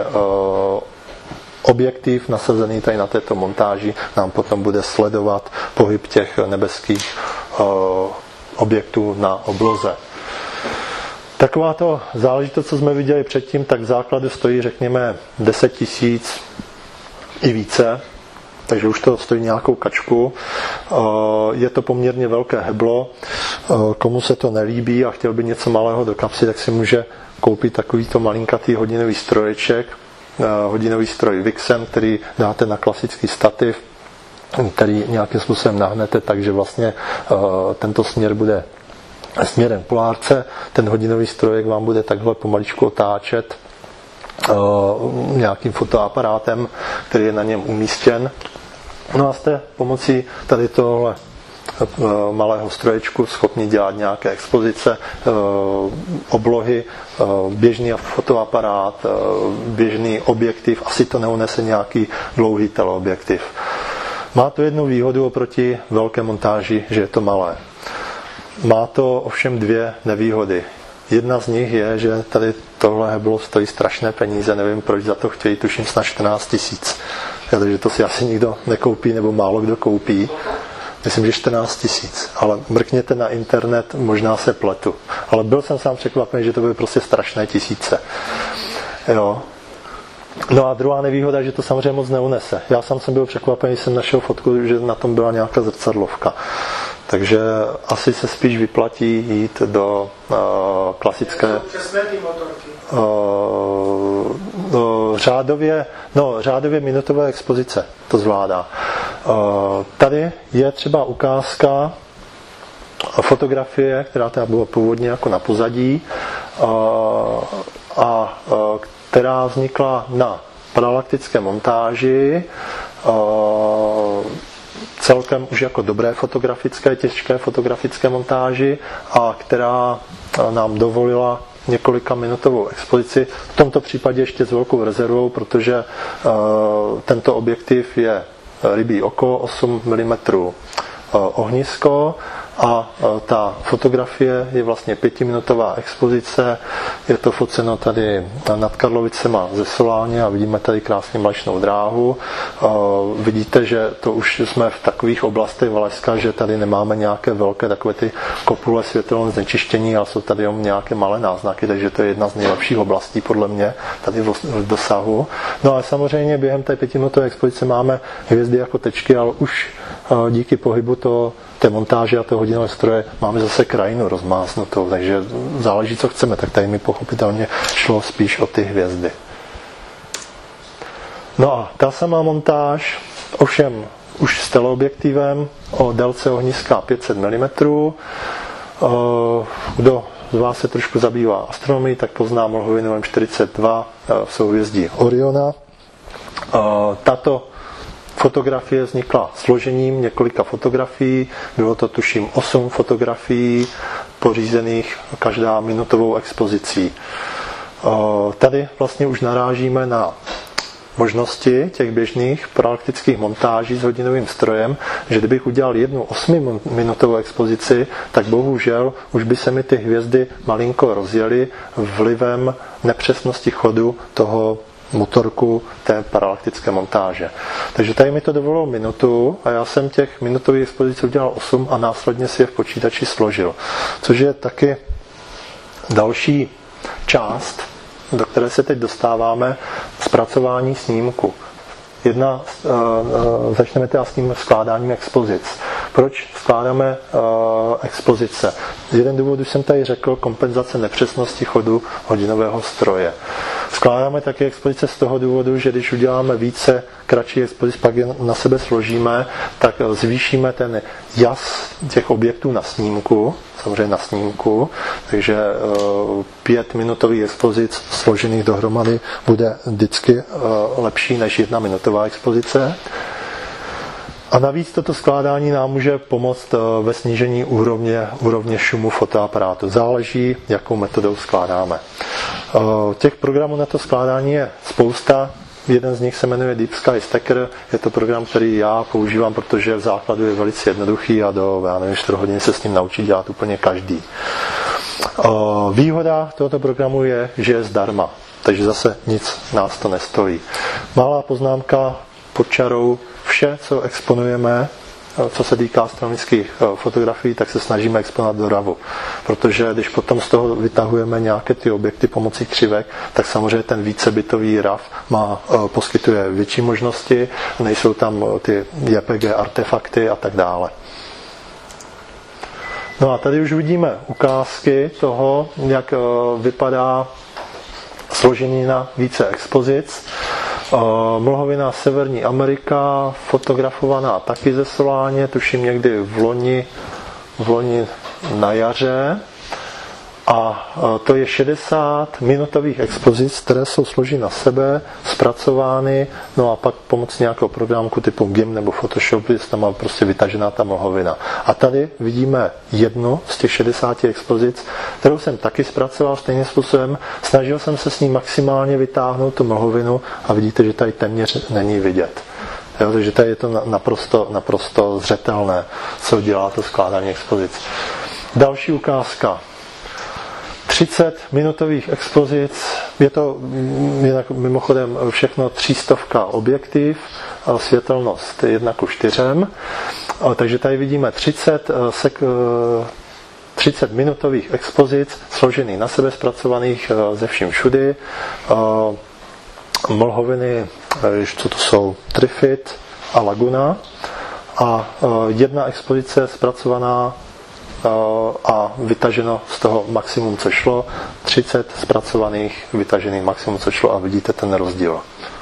objektiv nasazený tady na této montáži nám potom bude sledovat pohyb těch nebeských objektů na obloze. Takováto záležitost, co jsme viděli předtím, tak v základu stojí, řekněme, deset tisíc i více. Takže už to stojí nějakou kačku. Je to poměrně velké heblo. Komu se to nelíbí a chtěl by něco malého do kapsy, tak si může koupit takovýto malinkatý hodinový stroječek, hodinový stroj Vixen, který dáte na klasický stativ, který nějakým způsobem nahnete, takže vlastně tento směr bude směrem polárce. Ten hodinový strojek vám bude takhle pomaličku otáčet nějakým fotoaparátem, který je na něm umístěn. No a jste pomocí tady tohle malého stroječku schopni dělat nějaké expozice, oblohy, běžný fotoaparát, běžný objektiv, asi to neunese nějaký dlouhý teleobjektiv. Má to jednu výhodu oproti velké montáži, že je to malé. Má to ovšem dvě nevýhody. Jedna z nich je, že tady tohle heblo stojí strašné peníze, nevím, proč za to chtějí, tuším snad čtrnáct tisíc. Takže to si asi nikdo nekoupí, nebo málo kdo koupí. Myslím, že čtrnáct tisíc, ale mrkněte na internet, možná se pletu. Ale byl jsem sám překvapený, že to byly prostě strašné tisíce. Jo. No a druhá nevýhoda, že to samozřejmě moc neunese. Já sám jsem byl překvapený, jsem našel fotku, že na tom byla nějaká zrcadlovka. Takže asi se spíš vyplatí jít do uh, klasické uh, uh, řádově, no, řádově minutové expozice to zvládá. Uh, tady je třeba ukázka fotografie, která teda byla původně jako na pozadí uh, a uh, která vznikla na paralaktické montáži, uh, celkem už jako dobré fotografické, těžké fotografické montáži a která nám dovolila několika minutovou expozici. V tomto případě ještě s velkou rezervou, protože uh, tento objektiv je rybí oko, osm milimetrů uh, ohnisko a ta fotografie je vlastně pětiminutová expozice, je to foceno tady nad Karlovicema ze Soláně a vidíme tady krásně mléčnou dráhu. Vidíte, že to už jsme v takových oblastech Valašska, že tady nemáme nějaké velké takové ty kopule světelného znečištění, ale jsou tady jenom nějaké malé náznaky, takže to je jedna z nejlepších oblastí podle mě tady v dosahu. No a samozřejmě během té pětiminutové expozice máme hvězdy jako tečky, ale už díky pohybu to, té montáže a toho hodinové stroje máme zase krajinu rozmáznutou, takže záleží, co chceme, tak tady mi pochopitelně šlo spíš o ty hvězdy. No a ta samá montáž, ovšem už s teleobjektivem o délce ohniska pět set milimetrů. Kdo z vás se trošku zabývá astronomií, tak pozná mlhovinu M čtyřicet dva v souhvězdí Oriona. Tato fotografie vznikla složením několika fotografií. Bylo to tuším osm fotografií pořízených každá minutovou expozicí. Tady vlastně už narážíme na možnosti těch běžných paralaktických montáží s hodinovým strojem, že kdybych udělal jednu osmiminutovou expozici, tak bohužel už by se mi ty hvězdy malinko rozjely vlivem nepřesnosti chodu toho motorku té paralaktické montáže. Takže tady mi to dovolilo minutu a já jsem těch minutových expozicí udělal osm a následně si je v počítači složil. Což je taky další část, do které se teď dostáváme, zpracování snímku. Jedna, uh, uh, začneme teda s tím skládáním expozic. Proč skládáme uh, expozice? Z jeden důvod už jsem tady řekl, kompenzace nepřesnosti chodu hodinového stroje. Skládáme také expozice z toho důvodu, že když uděláme více kratší expozic, pak je na sebe složíme, tak zvýšíme ten jas těch objektů na snímku, samozřejmě na snímku, takže uh, pět minutových expozic složených dohromady bude vždycky uh, lepší než jedna minutová expozice. A navíc toto skládání nám může pomoct ve snížení úrovně, úrovně šumu fotoaparátu. Záleží, jakou metodou skládáme. Těch programů na to skládání je spousta. Jeden z nich se jmenuje Deep Sky Stacker. Je to program, který já používám, protože v základu je velice jednoduchý a do já nevím, čtyři hodiny se s ním naučí dělat úplně každý. Výhoda tohoto programu je, že je zdarma. Takže zase nic nás to nestojí. Malá poznámka pod čarou. Vše, co exponujeme, co se týká astronomických fotografií, tak se snažíme exponovat do ravu. Protože když potom z toho vytahujeme nějaké ty objekty pomocí křivek, tak samozřejmě ten vícebitový rav má, poskytuje větší možnosti, nejsou tam ty J P G artefakty a tak dále. No a tady už vidíme ukázky toho, jak vypadá složení na více expozic. Mlhovina Severní Amerika, fotografovaná taky ze Soláně, tuším někdy v loni, v loni na jaře. A to je šedesát minutových expozic, které jsou složeny na sebe, zpracovány, no a pak pomocí nějakého programku typu GIMP nebo Photoshop, je tam má prostě vytažená ta mlhovina. A tady vidíme jednu z těch šedesáti expozic, kterou jsem taky zpracoval stejným způsobem. Snažil jsem se s ní maximálně vytáhnout tu mlhovinu a vidíte, že tady téměř není vidět. Jo, takže tady je to naprosto, naprosto zřetelné, co dělá to skládání expozic. Další ukázka. třicet minutových expozic, je to jinak mimochodem všechno třístovka objektiv, světelnost jedna ku čtyřem, takže tady vidíme třicet, třicet minutových expozic složených na sebe zpracovaných ze vším všudy, mlhoviny, co to jsou, Trifid a Laguna a jedna expozice zpracovaná a vytaženo z toho maximum, co šlo, třicet zpracovaných, vytažených maximum, co šlo a vidíte ten rozdíl.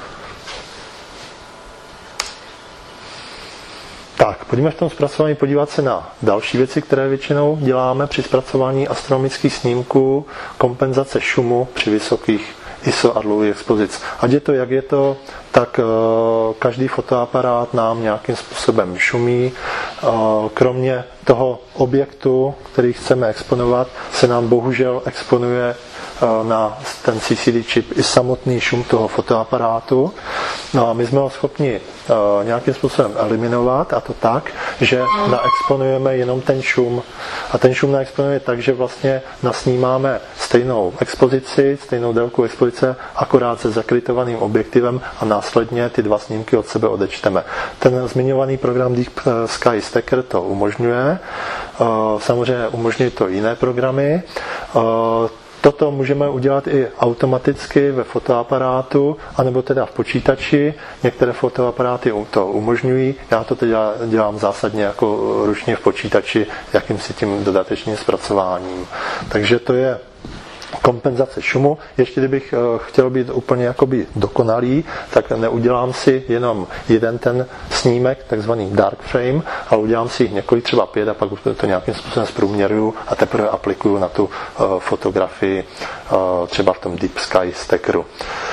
Tak, pojďme v tom zpracování podívat se na další věci, které většinou děláme při zpracování astronomických snímků, kompenzace šumu při vysokých I S O a dlouhých expozic. Ať je to, jak je to, tak uh, každý fotoaparát nám nějakým způsobem šumí. Uh, kromě toho objektu, který chceme exponovat, se nám bohužel exponuje uh, na ten C C D čip i samotný šum toho fotoaparátu. No a my jsme ho schopni uh, nějakým způsobem eliminovat, a to tak, že naexponujeme jenom ten šum. A ten šum naexponujeme tak, že vlastně nasnímáme stejnou expozici, stejnou délku expozice, akorát se zakrytovaným objektivem a následně ty dva snímky od sebe odečteme. Ten zmiňovaný program Deep Sky Stacker to umožňuje. Uh, samozřejmě umožňují to jiné programy. Uh, Toto můžeme udělat i automaticky ve fotoaparátu, anebo teda v počítači. Některé fotoaparáty to umožňují. Já to teď dělám zásadně jako ručně v počítači, jakýmsi tím dodatečným zpracováním. Takže to je kompenzace šumu. Ještě kdybych chtěl být úplně jakoby dokonalý, tak neudělám si jenom jeden ten snímek, takzvaný dark frame, ale udělám si jich několik, třeba pět, a pak to nějakým způsobem zprůměruju a teprve aplikuju na tu uh, fotografii uh, třeba v tom Deep Sky Stackeru.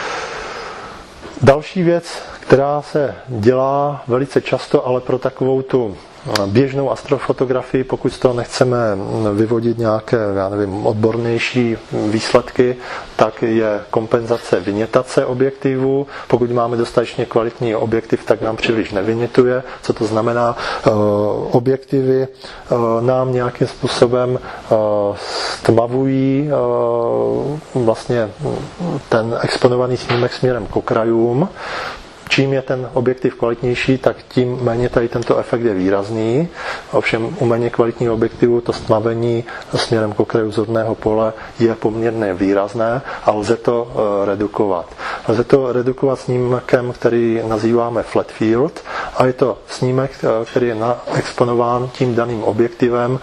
Další věc, která se dělá velice často, ale pro takovou tu běžnou astrofotografii, pokud z toho nechceme vyvodit nějaké, já nevím, odbornější výsledky, tak je kompenzace vynětace objektivu. Pokud máme dostatečně kvalitní objektiv, tak nám příliš nevynětuje. Co to znamená? Objektivy nám nějakým způsobem stmavují vlastně ten exponovaný snímek směrem k okrajům. Čím je ten objektiv kvalitnější, tak tím méně tady tento efekt je výrazný. Ovšem u méně kvalitního objektivu to stmavení směrem k okraju zorného pole je poměrně výrazné a lze to redukovat. Lze to redukovat snímkem, který nazýváme flat field, a je to snímek, který je naexponován tím daným objektivem.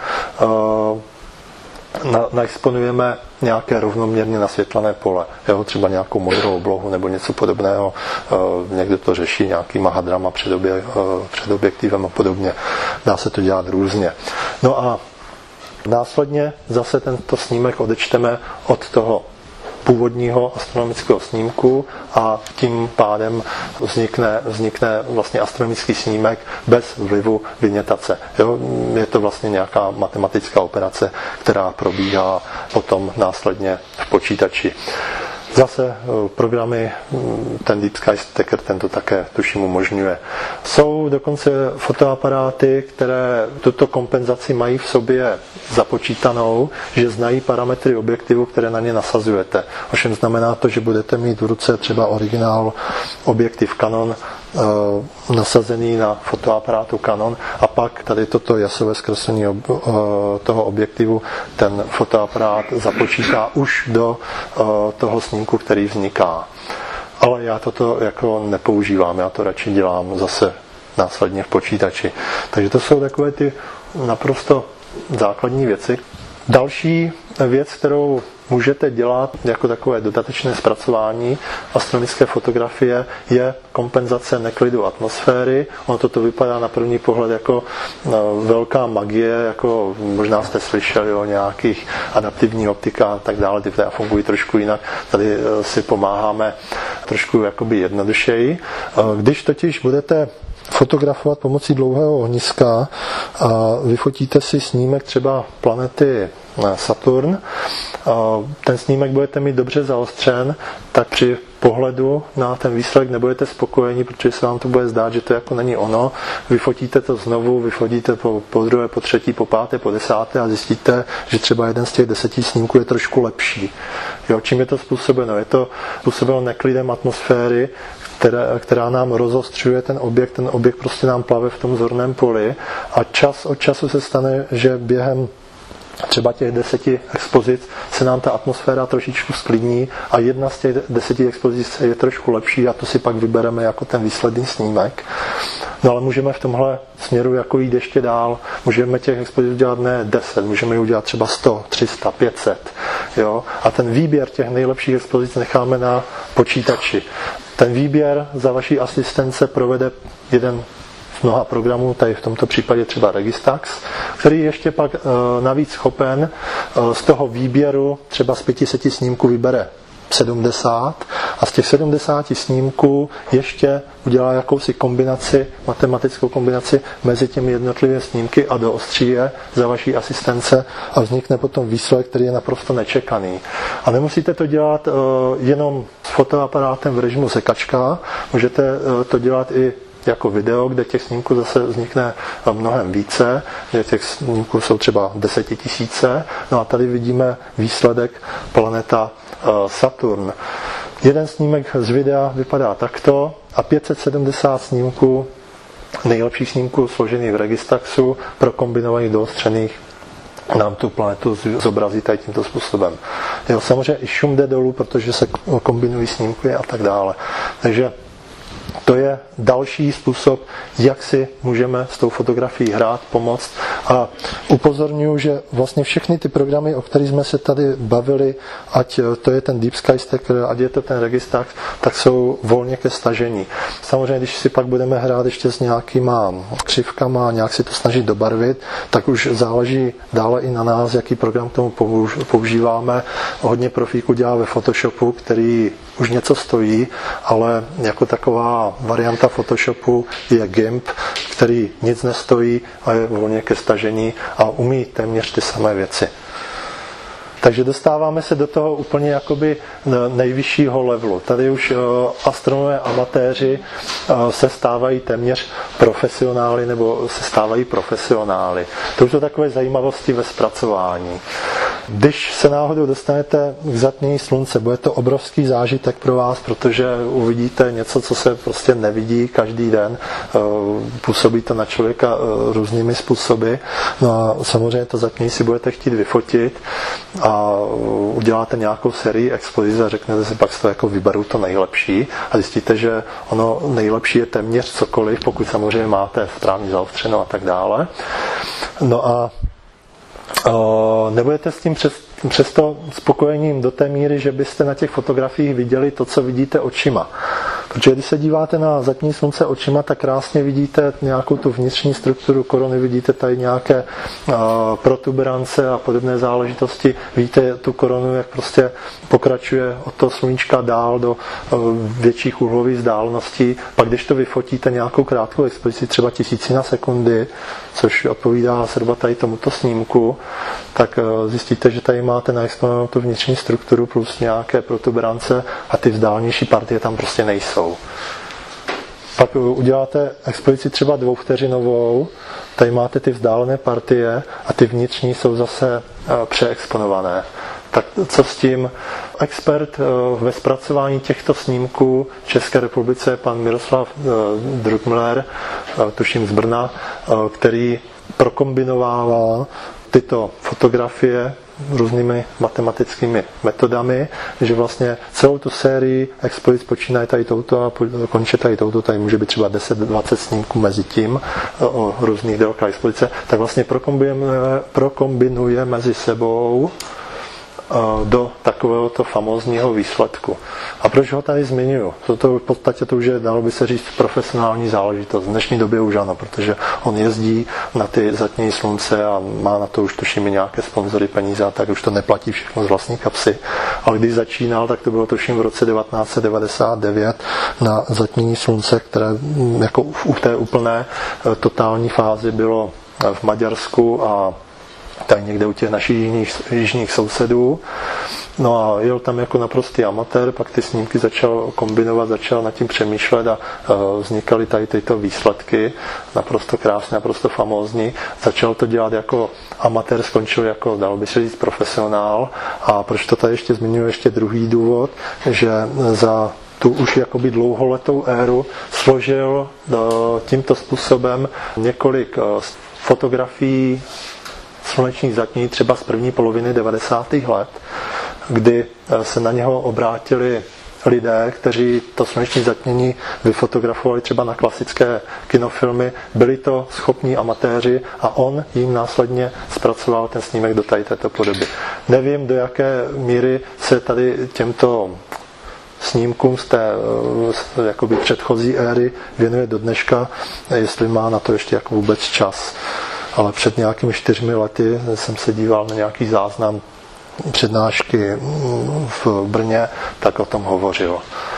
Na, naexponujeme nějaké rovnoměrně nasvětlené pole, jo, třeba nějakou modrou oblohu nebo něco podobného, e, někdo to řeší nějakýma hadrama před, obje, e, před objektivem a podobně. Dá se to dělat různě. No a následně zase tento snímek odečteme od toho původního astronomického snímku a tím pádem vznikne, vznikne vlastně astronomický snímek bez vlivu vynětace. Jo? Je to vlastně nějaká matematická operace, která probíhá potom následně v počítači. Zase programy, ten Deep Sky Stacker, ten to také tuším umožňuje. Jsou dokonce fotoaparáty, které tuto kompenzaci mají v sobě započítanou, že znají parametry objektivu, které na ně nasazujete. Ovšem znamená to, že budete mít v ruce třeba originál objektiv Canon nasazený na fotoaparátu Canon a pak tady toto jasové zkreslení toho objektivu ten fotoaparát započítá už do toho snímku, který vzniká. Ale já toto jako nepoužívám, já to radši dělám zase následně v počítači. Takže to jsou takové ty naprosto základní věci. Další věc, kterou můžete dělat jako takové dodatečné zpracování astronomické fotografie, je kompenzace neklidu atmosféry. Ono toto vypadá na první pohled jako velká magie, jako možná jste slyšeli o nějakých adaptivních optikách a tak dále, ty teda fungují trošku jinak. Tady si pomáháme trošku jakoby jednodušeji. Když totiž budete fotografovat pomocí dlouhého ohniska a vyfotíte si snímek třeba planety Saturn, ten snímek budete mít dobře zaostřen, tak při pohledu na ten výsledek nebudete spokojeni, protože se vám to bude zdát, že to jako není ono. Vyfotíte to znovu, vyfotíte po, po druhé, po třetí, po páté, po desáté a zjistíte, že třeba jeden z těch deseti snímků je trošku lepší. Jo, čím je to způsobeno? Je to způsobeno neklidem atmosféry, Která, která nám rozostřuje ten objekt, ten objekt prostě nám plave v tom zorném poli a čas od času se stane, že během třeba těch deseti expozic se nám ta atmosféra trošičku sklidní a jedna z těch deseti expozic je trošku lepší a to si pak vybereme jako ten výsledný snímek. No ale můžeme v tomhle směru jako jít ještě dál. Můžeme těch expozic udělat ne deset, můžeme udělat třeba sto, tři sta, pět set. Jo? A ten výběr těch nejlepších expozic necháme na počítači. Ten výběr za vaší asistence provede jeden z mnoha programů, tady v tomto případě třeba Registax, který ještě pak e, navíc schopen e, z toho výběru třeba z pěti seti snímků vybere sedmdesát a z těch sedmdesáti snímků ještě udělá jakousi kombinaci, matematickou kombinaci mezi těmi jednotlivými snímky a doostří je za vaší asistence a vznikne potom výsledek, který je naprosto nečekaný. A nemusíte to dělat uh, jenom s fotoaparátem v režimu sekačka, můžete uh, to dělat i jako video, kde těch snímků zase vznikne mnohem více, kde těch snímků jsou třeba desetitisíce. No a tady vidíme výsledek planeta Saturn. Jeden snímek z videa vypadá takto a pět set sedmdesát snímků, nejlepších snímků složených v Registaxu, prokombinovaných doostřených, nám tu planetu zobrazí tady tímto způsobem. Jo, samozřejmě i šum jde dolů, protože se kombinují snímky a tak dále. Takže to je další způsob, jak si můžeme s tou fotografií hrát, pomoct. A upozorňuji, že vlastně všechny ty programy, o kterých jsme se tady bavili, ať to je ten Deep Sky Stacker, ať je to ten Registax, tak jsou volně ke stažení. Samozřejmě, když si pak budeme hrát ještě s nějakýma křivkama a nějak si to snažit dobarvit, tak už záleží dále i na nás, jaký program k tomu používáme. Hodně profíků dělá ve Photoshopu, který už něco stojí, ale jako taková varianta Photoshopu je GIMP, který nic nestojí a je volně ke stažení a umí téměř ty samé věci. Takže dostáváme se do toho úplně jakoby nejvyššího levelu. Tady už astronomové amatéři se stávají téměř profesionály nebo se stávají profesionály. To už jsou takové zajímavosti ve zpracování. Když se náhodou dostanete k zatmění slunce, bude to obrovský zážitek pro vás, protože uvidíte něco, co se prostě nevidí každý den. Působí to na člověka různými způsoby. No a samozřejmě to zatmění si budete chtít vyfotit a uděláte nějakou sérii expozic a řeknete si, pak z toho jako vyberu to nejlepší a zjistíte, že ono nejlepší je téměř cokoliv, pokud samozřejmě máte správně zaostřeno a tak dále. No a o, nebudete s tím přes, přesto spokojením do té míry, že byste na těch fotografiích viděli to, co vidíte očima. Protože když se díváte na zatmění slunce očima, tak krásně vidíte nějakou tu vnitřní strukturu korony, vidíte tady nějaké uh, protuberance a podobné záležitosti. Vidíte tu korunu, jak prostě pokračuje od toho sluníčka dál do uh, větších úhlových vzdáleností. Pak když to vyfotíte nějakou krátkou expozici, třeba tisícina sekundy, což odpovídá zhruba tady tomuto snímku, tak uh, zjistíte, že tady máte naexponovanou tu vnitřní strukturu plus nějaké protuberance a ty vzdálenější partie tam prostě nejsou. Pak uděláte expozici třeba dvouvteřinovou, tady máte ty vzdálené partie a ty vnitřní jsou zase přeexponované. Tak co s tím? Expert ve zpracování těchto snímků v České republice je pan Miroslav Druckmüller, tuším z Brna, který prokombinovává tyto fotografie různými matematickými metodami, že vlastně celou tu sérii expozic počínají tady touto a končí tady touto, tady může být třeba deset dvacet snímků mezi tím o různých délkách expozice, tak vlastně prokombinuje, prokombinuje mezi sebou do takovéhoto famózního výsledku. A proč ho tady zmiňuji? To v podstatě to už je, dalo by se říct, profesionální záležitost. V dnešní době už ano, protože on jezdí na ty zatmění slunce a má na to už tuším nějaké sponzory, peníze a tak už to neplatí všechno z vlastní kapsy. Ale když začínal, tak to bylo tuším v roce devatenáct set devadesát devět na zatmění slunce, které jako u té úplné totální fázi bylo v Maďarsku a tady někde u těch našich jižních, jižních sousedů. No a jel tam jako naprostý amatér, pak ty snímky začal kombinovat, začal nad tím přemýšlet a uh, vznikaly tady tyto výsledky, naprosto krásné, naprosto famózní. Začal to dělat jako amatér, skončil jako, dalo by se říct, profesionál. A proč to tady ještě zmiňuji, ještě druhý důvod, že za tu už jakoby dlouholetou éru složil uh, tímto způsobem několik uh, fotografií slunečních zatmění třeba z první poloviny devadesátých let, kdy se na něho obrátili lidé, kteří to sluneční zatmění vyfotografovali třeba na klasické kinofilmy, byli to schopní amatéři a on jim následně zpracoval ten snímek do tady této podoby. Nevím, do jaké míry se tady těmto snímkům z té jakoby předchozí éry věnuje do dneška, jestli má na to ještě jako vůbec čas. Ale před nějakými čtyřmi lety jsem se díval na nějaký záznam přednášky v Brně, tak o tom hovořil.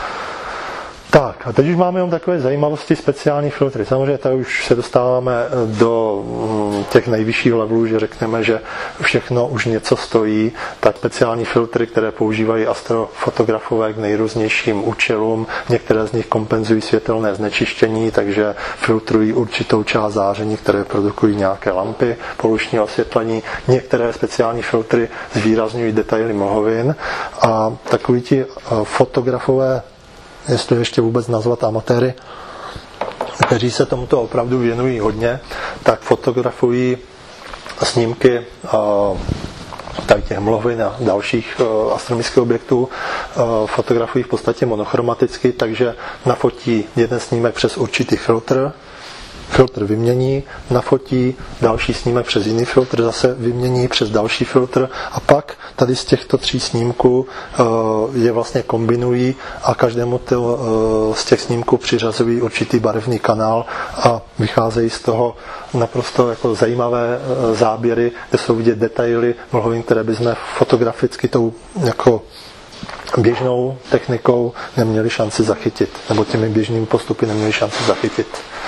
Tak a teď už máme jenom takové zajímavosti, speciální filtry. Samozřejmě tady už se dostáváme do těch nejvyšších levelů, že řekneme, že všechno už něco stojí, tak speciální filtry, které používají astrofotografové k nejrůznějším účelům, některé z nich kompenzují světelné znečištění, takže filtrují určitou část záření, které produkují nějaké lampy polučního osvětlení. Některé speciální filtry zvýrazňují detaily mlhovin a takoví ti fotografové, jestli ještě vůbec nazvat amatéry, kteří se tomuto opravdu věnují hodně, tak fotografují snímky tady těch mlhovin a dalších astronomických objektů, fotografují v podstatě monochromaticky, takže nafotí jeden snímek přes určitý filtr, filtr vymění, nafotí další snímek přes jiný filtr, zase vymění přes další filtr a pak tady z těchto tří snímků je vlastně kombinují a každému to, z těch snímků přiřazují určitý barevný kanál a vycházejí z toho naprosto jako zajímavé záběry, kde jsou vidět detaily mlhovin, které bychom fotograficky tou jako běžnou technikou neměli šanci zachytit, nebo těmi běžnými postupy neměli šanci zachytit.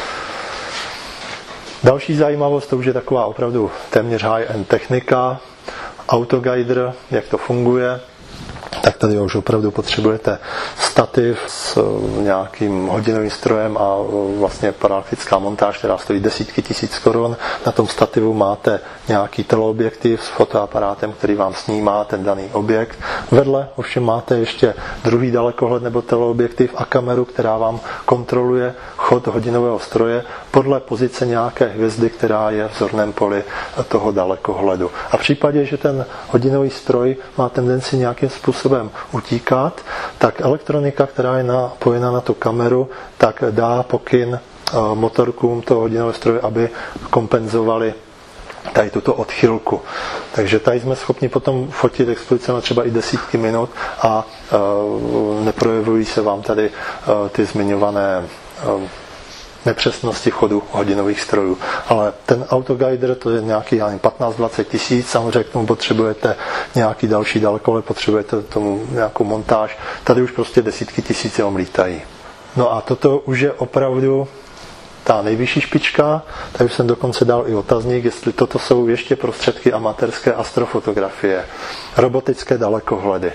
Další zajímavost, to už je taková opravdu téměř high-end technika, autoguider, jak to funguje, tak tady už opravdu potřebujete stativ s nějakým hodinovým strojem a vlastně parallaxická montáž, která stojí desítky tisíc korun. Na tom stativu máte nějaký teleobjektiv s fotoaparátem, který vám snímá ten daný objekt. Vedle ovšem máte ještě druhý dalekohled nebo teleobjektiv a kameru, která vám kontroluje chod hodinového stroje podle pozice nějaké hvězdy, která je v zorném poli toho dalekohledu. A v případě, že ten hodinový stroj má tendenci nějakým způsobem utíkat, tak elektronika, která je napojena na tu kameru, tak dá pokyn motorkům toho hodinového stroje, aby kompenzovali tady tuto odchylku. Takže tady jsme schopni potom fotit expozice na třeba i desítky minut a uh, neprojevují se vám tady uh, ty zmiňované uh, nepřesnosti chodu hodinových strojů. Ale ten autoguider, to je nějaký patnáct dvacet tisíc, samozřejmě k tomu potřebujete nějaký další dalekohled, potřebujete tomu nějakou montáž. Tady už prostě desítky tisíc jenom lítají. No a toto už je opravdu ta nejvyšší špička, tady už jsem dokonce dal i otazník, jestli toto jsou ještě prostředky amatérské astrofotografie, robotické dalekohledy.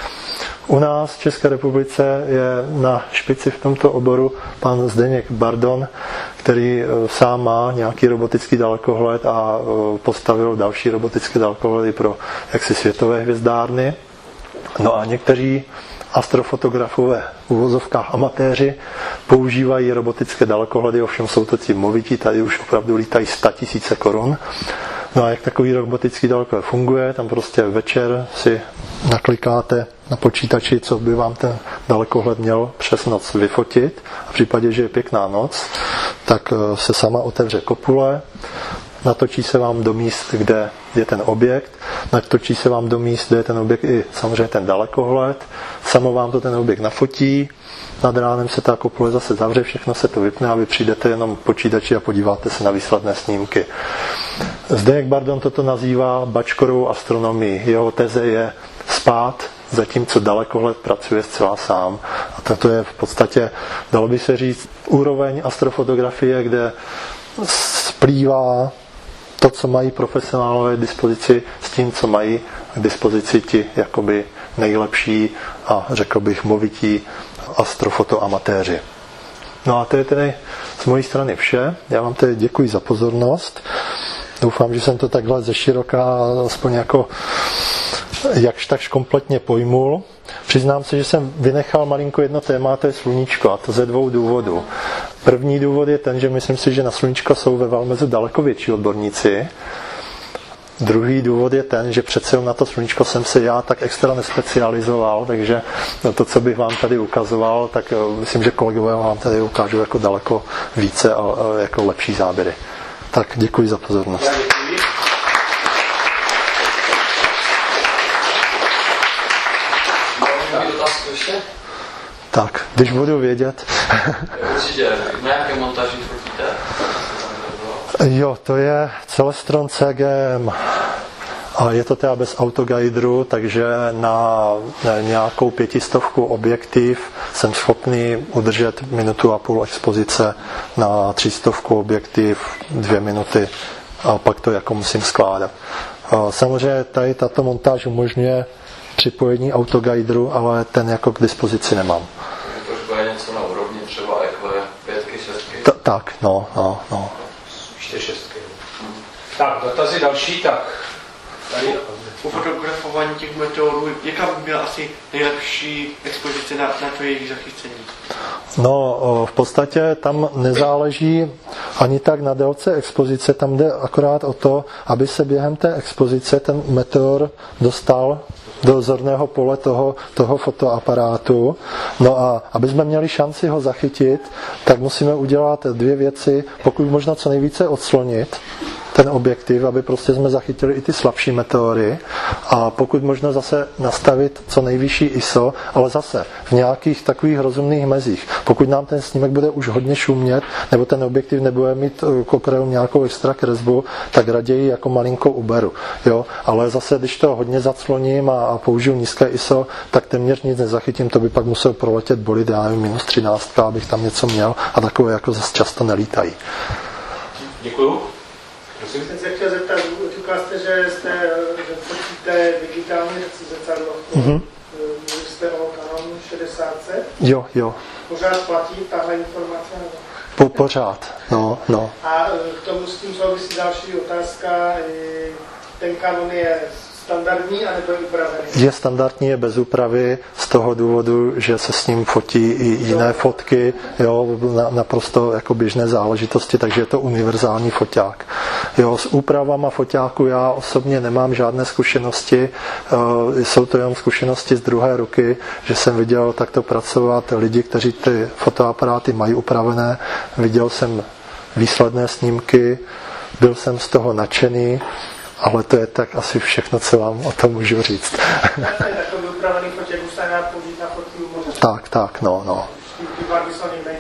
U nás v České republice je na špici v tomto oboru pan Zdeněk Bardon, který sám má nějaký robotický dalekohled a postavil další robotické dalekohledy pro jaksi světové hvězdárny. No a někteří astrofotografové v uvozovkách amatéři používají robotické dalekohledy, ovšem jsou to ti movití, tady už opravdu lítají sta tisíce korun. No a jak takový robotický dalekohled funguje, tam prostě večer si naklikáte na počítači, co by vám ten dalekohled měl přes noc vyfotit. A v případě, že je pěkná noc, tak se sama otevře kopule, natočí se vám do míst, kde je ten objekt, natočí se vám do míst, kde je ten objekt i samozřejmě ten dalekohled, samo vám to ten objekt nafotí, nad ránem se ta kopule zase zavře, všechno se to vypne a vy přijdete jenom k počítači a podíváte se na výsledné snímky. Zdeněk Bardon toto nazývá bačkorovou astronomii. Jeho teze je spát, zatímco dalekohled pracuje zcela sám. A toto je v podstatě, dalo by se říct, úroveň astrofotografie, kde splývá to, co mají profesionálové dispozici, s tím, co mají k dispozici ti jakoby nejlepší a řekl bych movití astrofotoamatéři. No a to je tedy z mojí strany vše. Já vám tedy děkuji za pozornost. Doufám, že jsem to takhle ze široka aspoň jako jakž takž kompletně pojmul. Přiznám se, že jsem vynechal malinko jedno téma, to je sluníčko, a to ze dvou důvodů. První důvod je ten, že myslím si, že na sluníčko jsou ve Valmezu daleko větší odborníci. Druhý důvod je ten, že přece na to sluníčko jsem se já tak extra nespecializoval, takže to, co bych vám tady ukazoval, tak myslím, že kolegové vám tady ukážou jako daleko více a jako lepší záběry. Tak děkuji za pozornost. Tak, když budu vědět. Určitě, na jaké montáži fotíte? Jo, to je Celestron C G M A je to teda bez autoguideru, takže na nějakou pětistovku objektiv jsem schopný udržet minutu a půl expozice, na třístovku objektiv dvě minuty a pak to jako musím skládat. Samozřejmě tady tato montáž umožňuje připojení autoguideru, ale ten jako k dispozici nemám. To je něco na úrovni třeba ekve pětky, šestky. Ta, tak, no, no, no. čtyři šestky. Tak, dotazy další, tak. Tady. U fotografování těch meteorů, jaká by byla asi nejlepší expozice na, na to jejich zachycení? No, v podstatě tam nezáleží ani tak na délce expozice, tam jde akorát o to, aby se během té expozice ten meteor dostal do zorného pole toho, toho fotoaparátu. No a aby jsme měli šanci ho zachytit, tak musíme udělat dvě věci, pokud možno co nejvíce odslonit ten objektiv, aby prostě jsme zachytili i ty slabší meteory a pokud možno zase nastavit co nejvyšší I S O, ale zase v nějakých takových rozumných mezích. Pokud nám ten snímek bude už hodně šumět, nebo ten objektiv nebude mít opravdu nějakou extra kresbu, tak raději jako malinko uberu. Jo? Ale zase, když to hodně zacloním a, a použiju nízké I S O, tak téměř nic nezachytím, to by pak musel proletět bolid, já nevím, minus třináct, abych tam něco měl a takové jako zase často nelítají. Děkuju. Prosím. Jsem se chtěl zeptat, říkal jste, že jste, že fotíte digitálně zrcadlo. Mm-hmm. Mluvili jste o Canon šedesát set? Jo, jo. Pořád platí tahle informace? Po, pořád, no, no. A k tomu s tím souvisí další otázka. Ten Canon je standardní, anebo je upravený? Je standardní, je bez úpravy z toho důvodu, že se s ním fotí i jiné fotky, jo, na, naprosto jako běžné záležitosti, takže je to univerzální foťák. Jo, s úpravama foťáku já osobně nemám žádné zkušenosti, jsou to jenom zkušenosti z druhé ruky, že jsem viděl takto pracovat lidi, kteří ty fotoaparáty mají upravené, viděl jsem výsledné snímky, byl jsem z toho nadšený, ale to je tak asi všechno, co vám o tom můžu říct. Takový upravený fotěk už se nedá použít na fotky u moře. Tak, tak, no, no. Ty barvy jsou nejméně.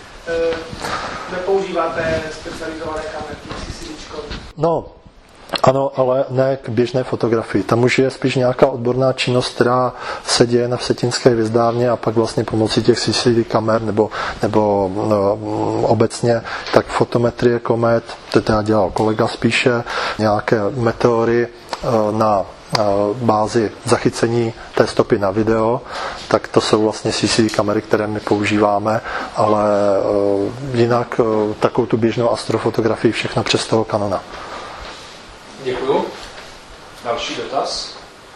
Nepoužíváte specializované kamery, CCDčko? No, ano, ale ne k běžné fotografii. Tam už je spíš nějaká odborná činnost, která se děje na Vsetínské hvězdárně a pak vlastně pomocí těch C C D kamer nebo, nebo no, obecně tak fotometrie komet, to teda dělal kolega spíše, nějaké meteory na bázi zachycení té stopy na video, tak to jsou vlastně C C D kamery, které my používáme, ale jinak takovou tu běžnou astrofotografii všechno přes toho Canona. Děkuju. Další dotaz.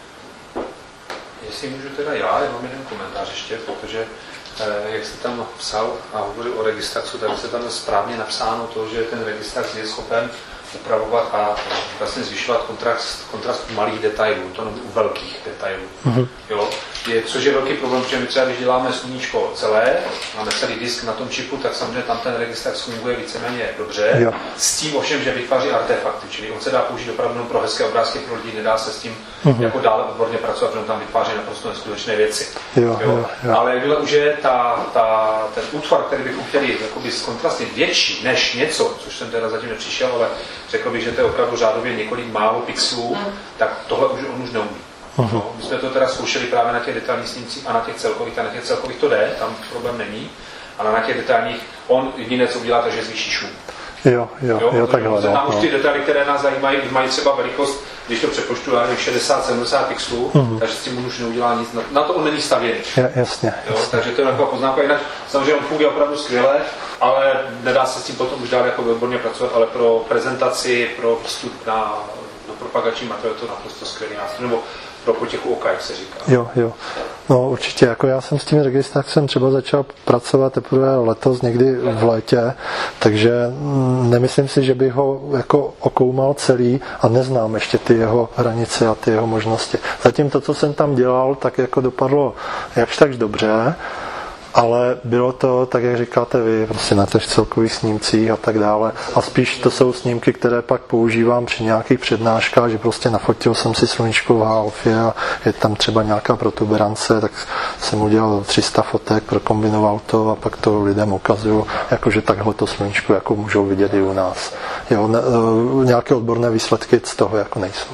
Jestli můžu teda já, já mám jeden komentář ještě, protože eh, jak jste tam psal a hovoril o registraci, tak jste tam správně napsáno to, že ten registrac je schopen upravovat a vlastně zvyšovat kontrast, kontrast malých detailů, to jenom u velkých detailů. Mm-hmm. Jo? Je, což je velký problém, protože my třeba, když děláme sluníčko celé, máme celý disk na tom čipu, tak samozřejmě tam ten registrac funguje víceméně dobře. Jo. S tím ovšem, že vytváří artefakty, čili on se dá použít opravdu pro hezké obrázky pro lidi, nedá se s tím mm-hmm. jako dále odborně pracovat, protože tam vytváří naprosto neskutečné věci. Jo, jo? Jo, jo. Ale jakmile už je ta, ta, ten útvar, který bychom chtěli kontrastnit větší než něco, což jsem teda zatím nepřišel, ale řekl bych, že to je opravdu řádově několik málo pixelů, mm. tak tohle už on už neumí. Uh-huh. No, my jsme to teda zkoušeli právě na těch detailních snímcích a na těch celkových, a na těch celkových to jde, tam problém není, ale na těch detailních on jediné, co udělá, to, že zvýší šum. Jo, jo, jo, jo takhle. Tam už ty detaily, které nás zajímají, mají třeba velikost, když to přepočtu, já nevím, šedesát sedmdesát pixelů, uh-huh. takže s tím on už neudělá nic, na, na to on není stavěný. Ja, jasně, jo, jasně. Takže to je taková poznámka, jinak samozřejmě on funguje opravdu skvěle, ale nedá se s tím potom už dál jako odborně pracovat, ale pro prezentaci, pro vstup na, na propagační materiál to naprosto skvělý nástroj, nebo pro potěchu oka, jak se říká. Jo, jo. No určitě, jako já jsem s tím registraxem třeba začal pracovat teprve letos, někdy v létě, takže nemyslím si, že bych ho jako okoumal celý a neznám ještě ty jeho hranice a ty jeho možnosti. Zatím to, co jsem tam dělal, tak jako dopadlo jakž takž dobře, ale bylo to, tak jak říkáte vy, prostě na těch celkových snímcích a tak dále. A spíš to jsou snímky, které pak používám při nějakých přednáškách, že prostě nafotil jsem si sluníčko v H alfě a je tam třeba nějaká protuberance, tak jsem udělal tři sta fotek, prokombinoval to a pak to lidem ukazuju, jakože takhle to sluníčko jako můžou vidět i u nás. Jo, ne, nějaké odborné výsledky z toho jako nejsou.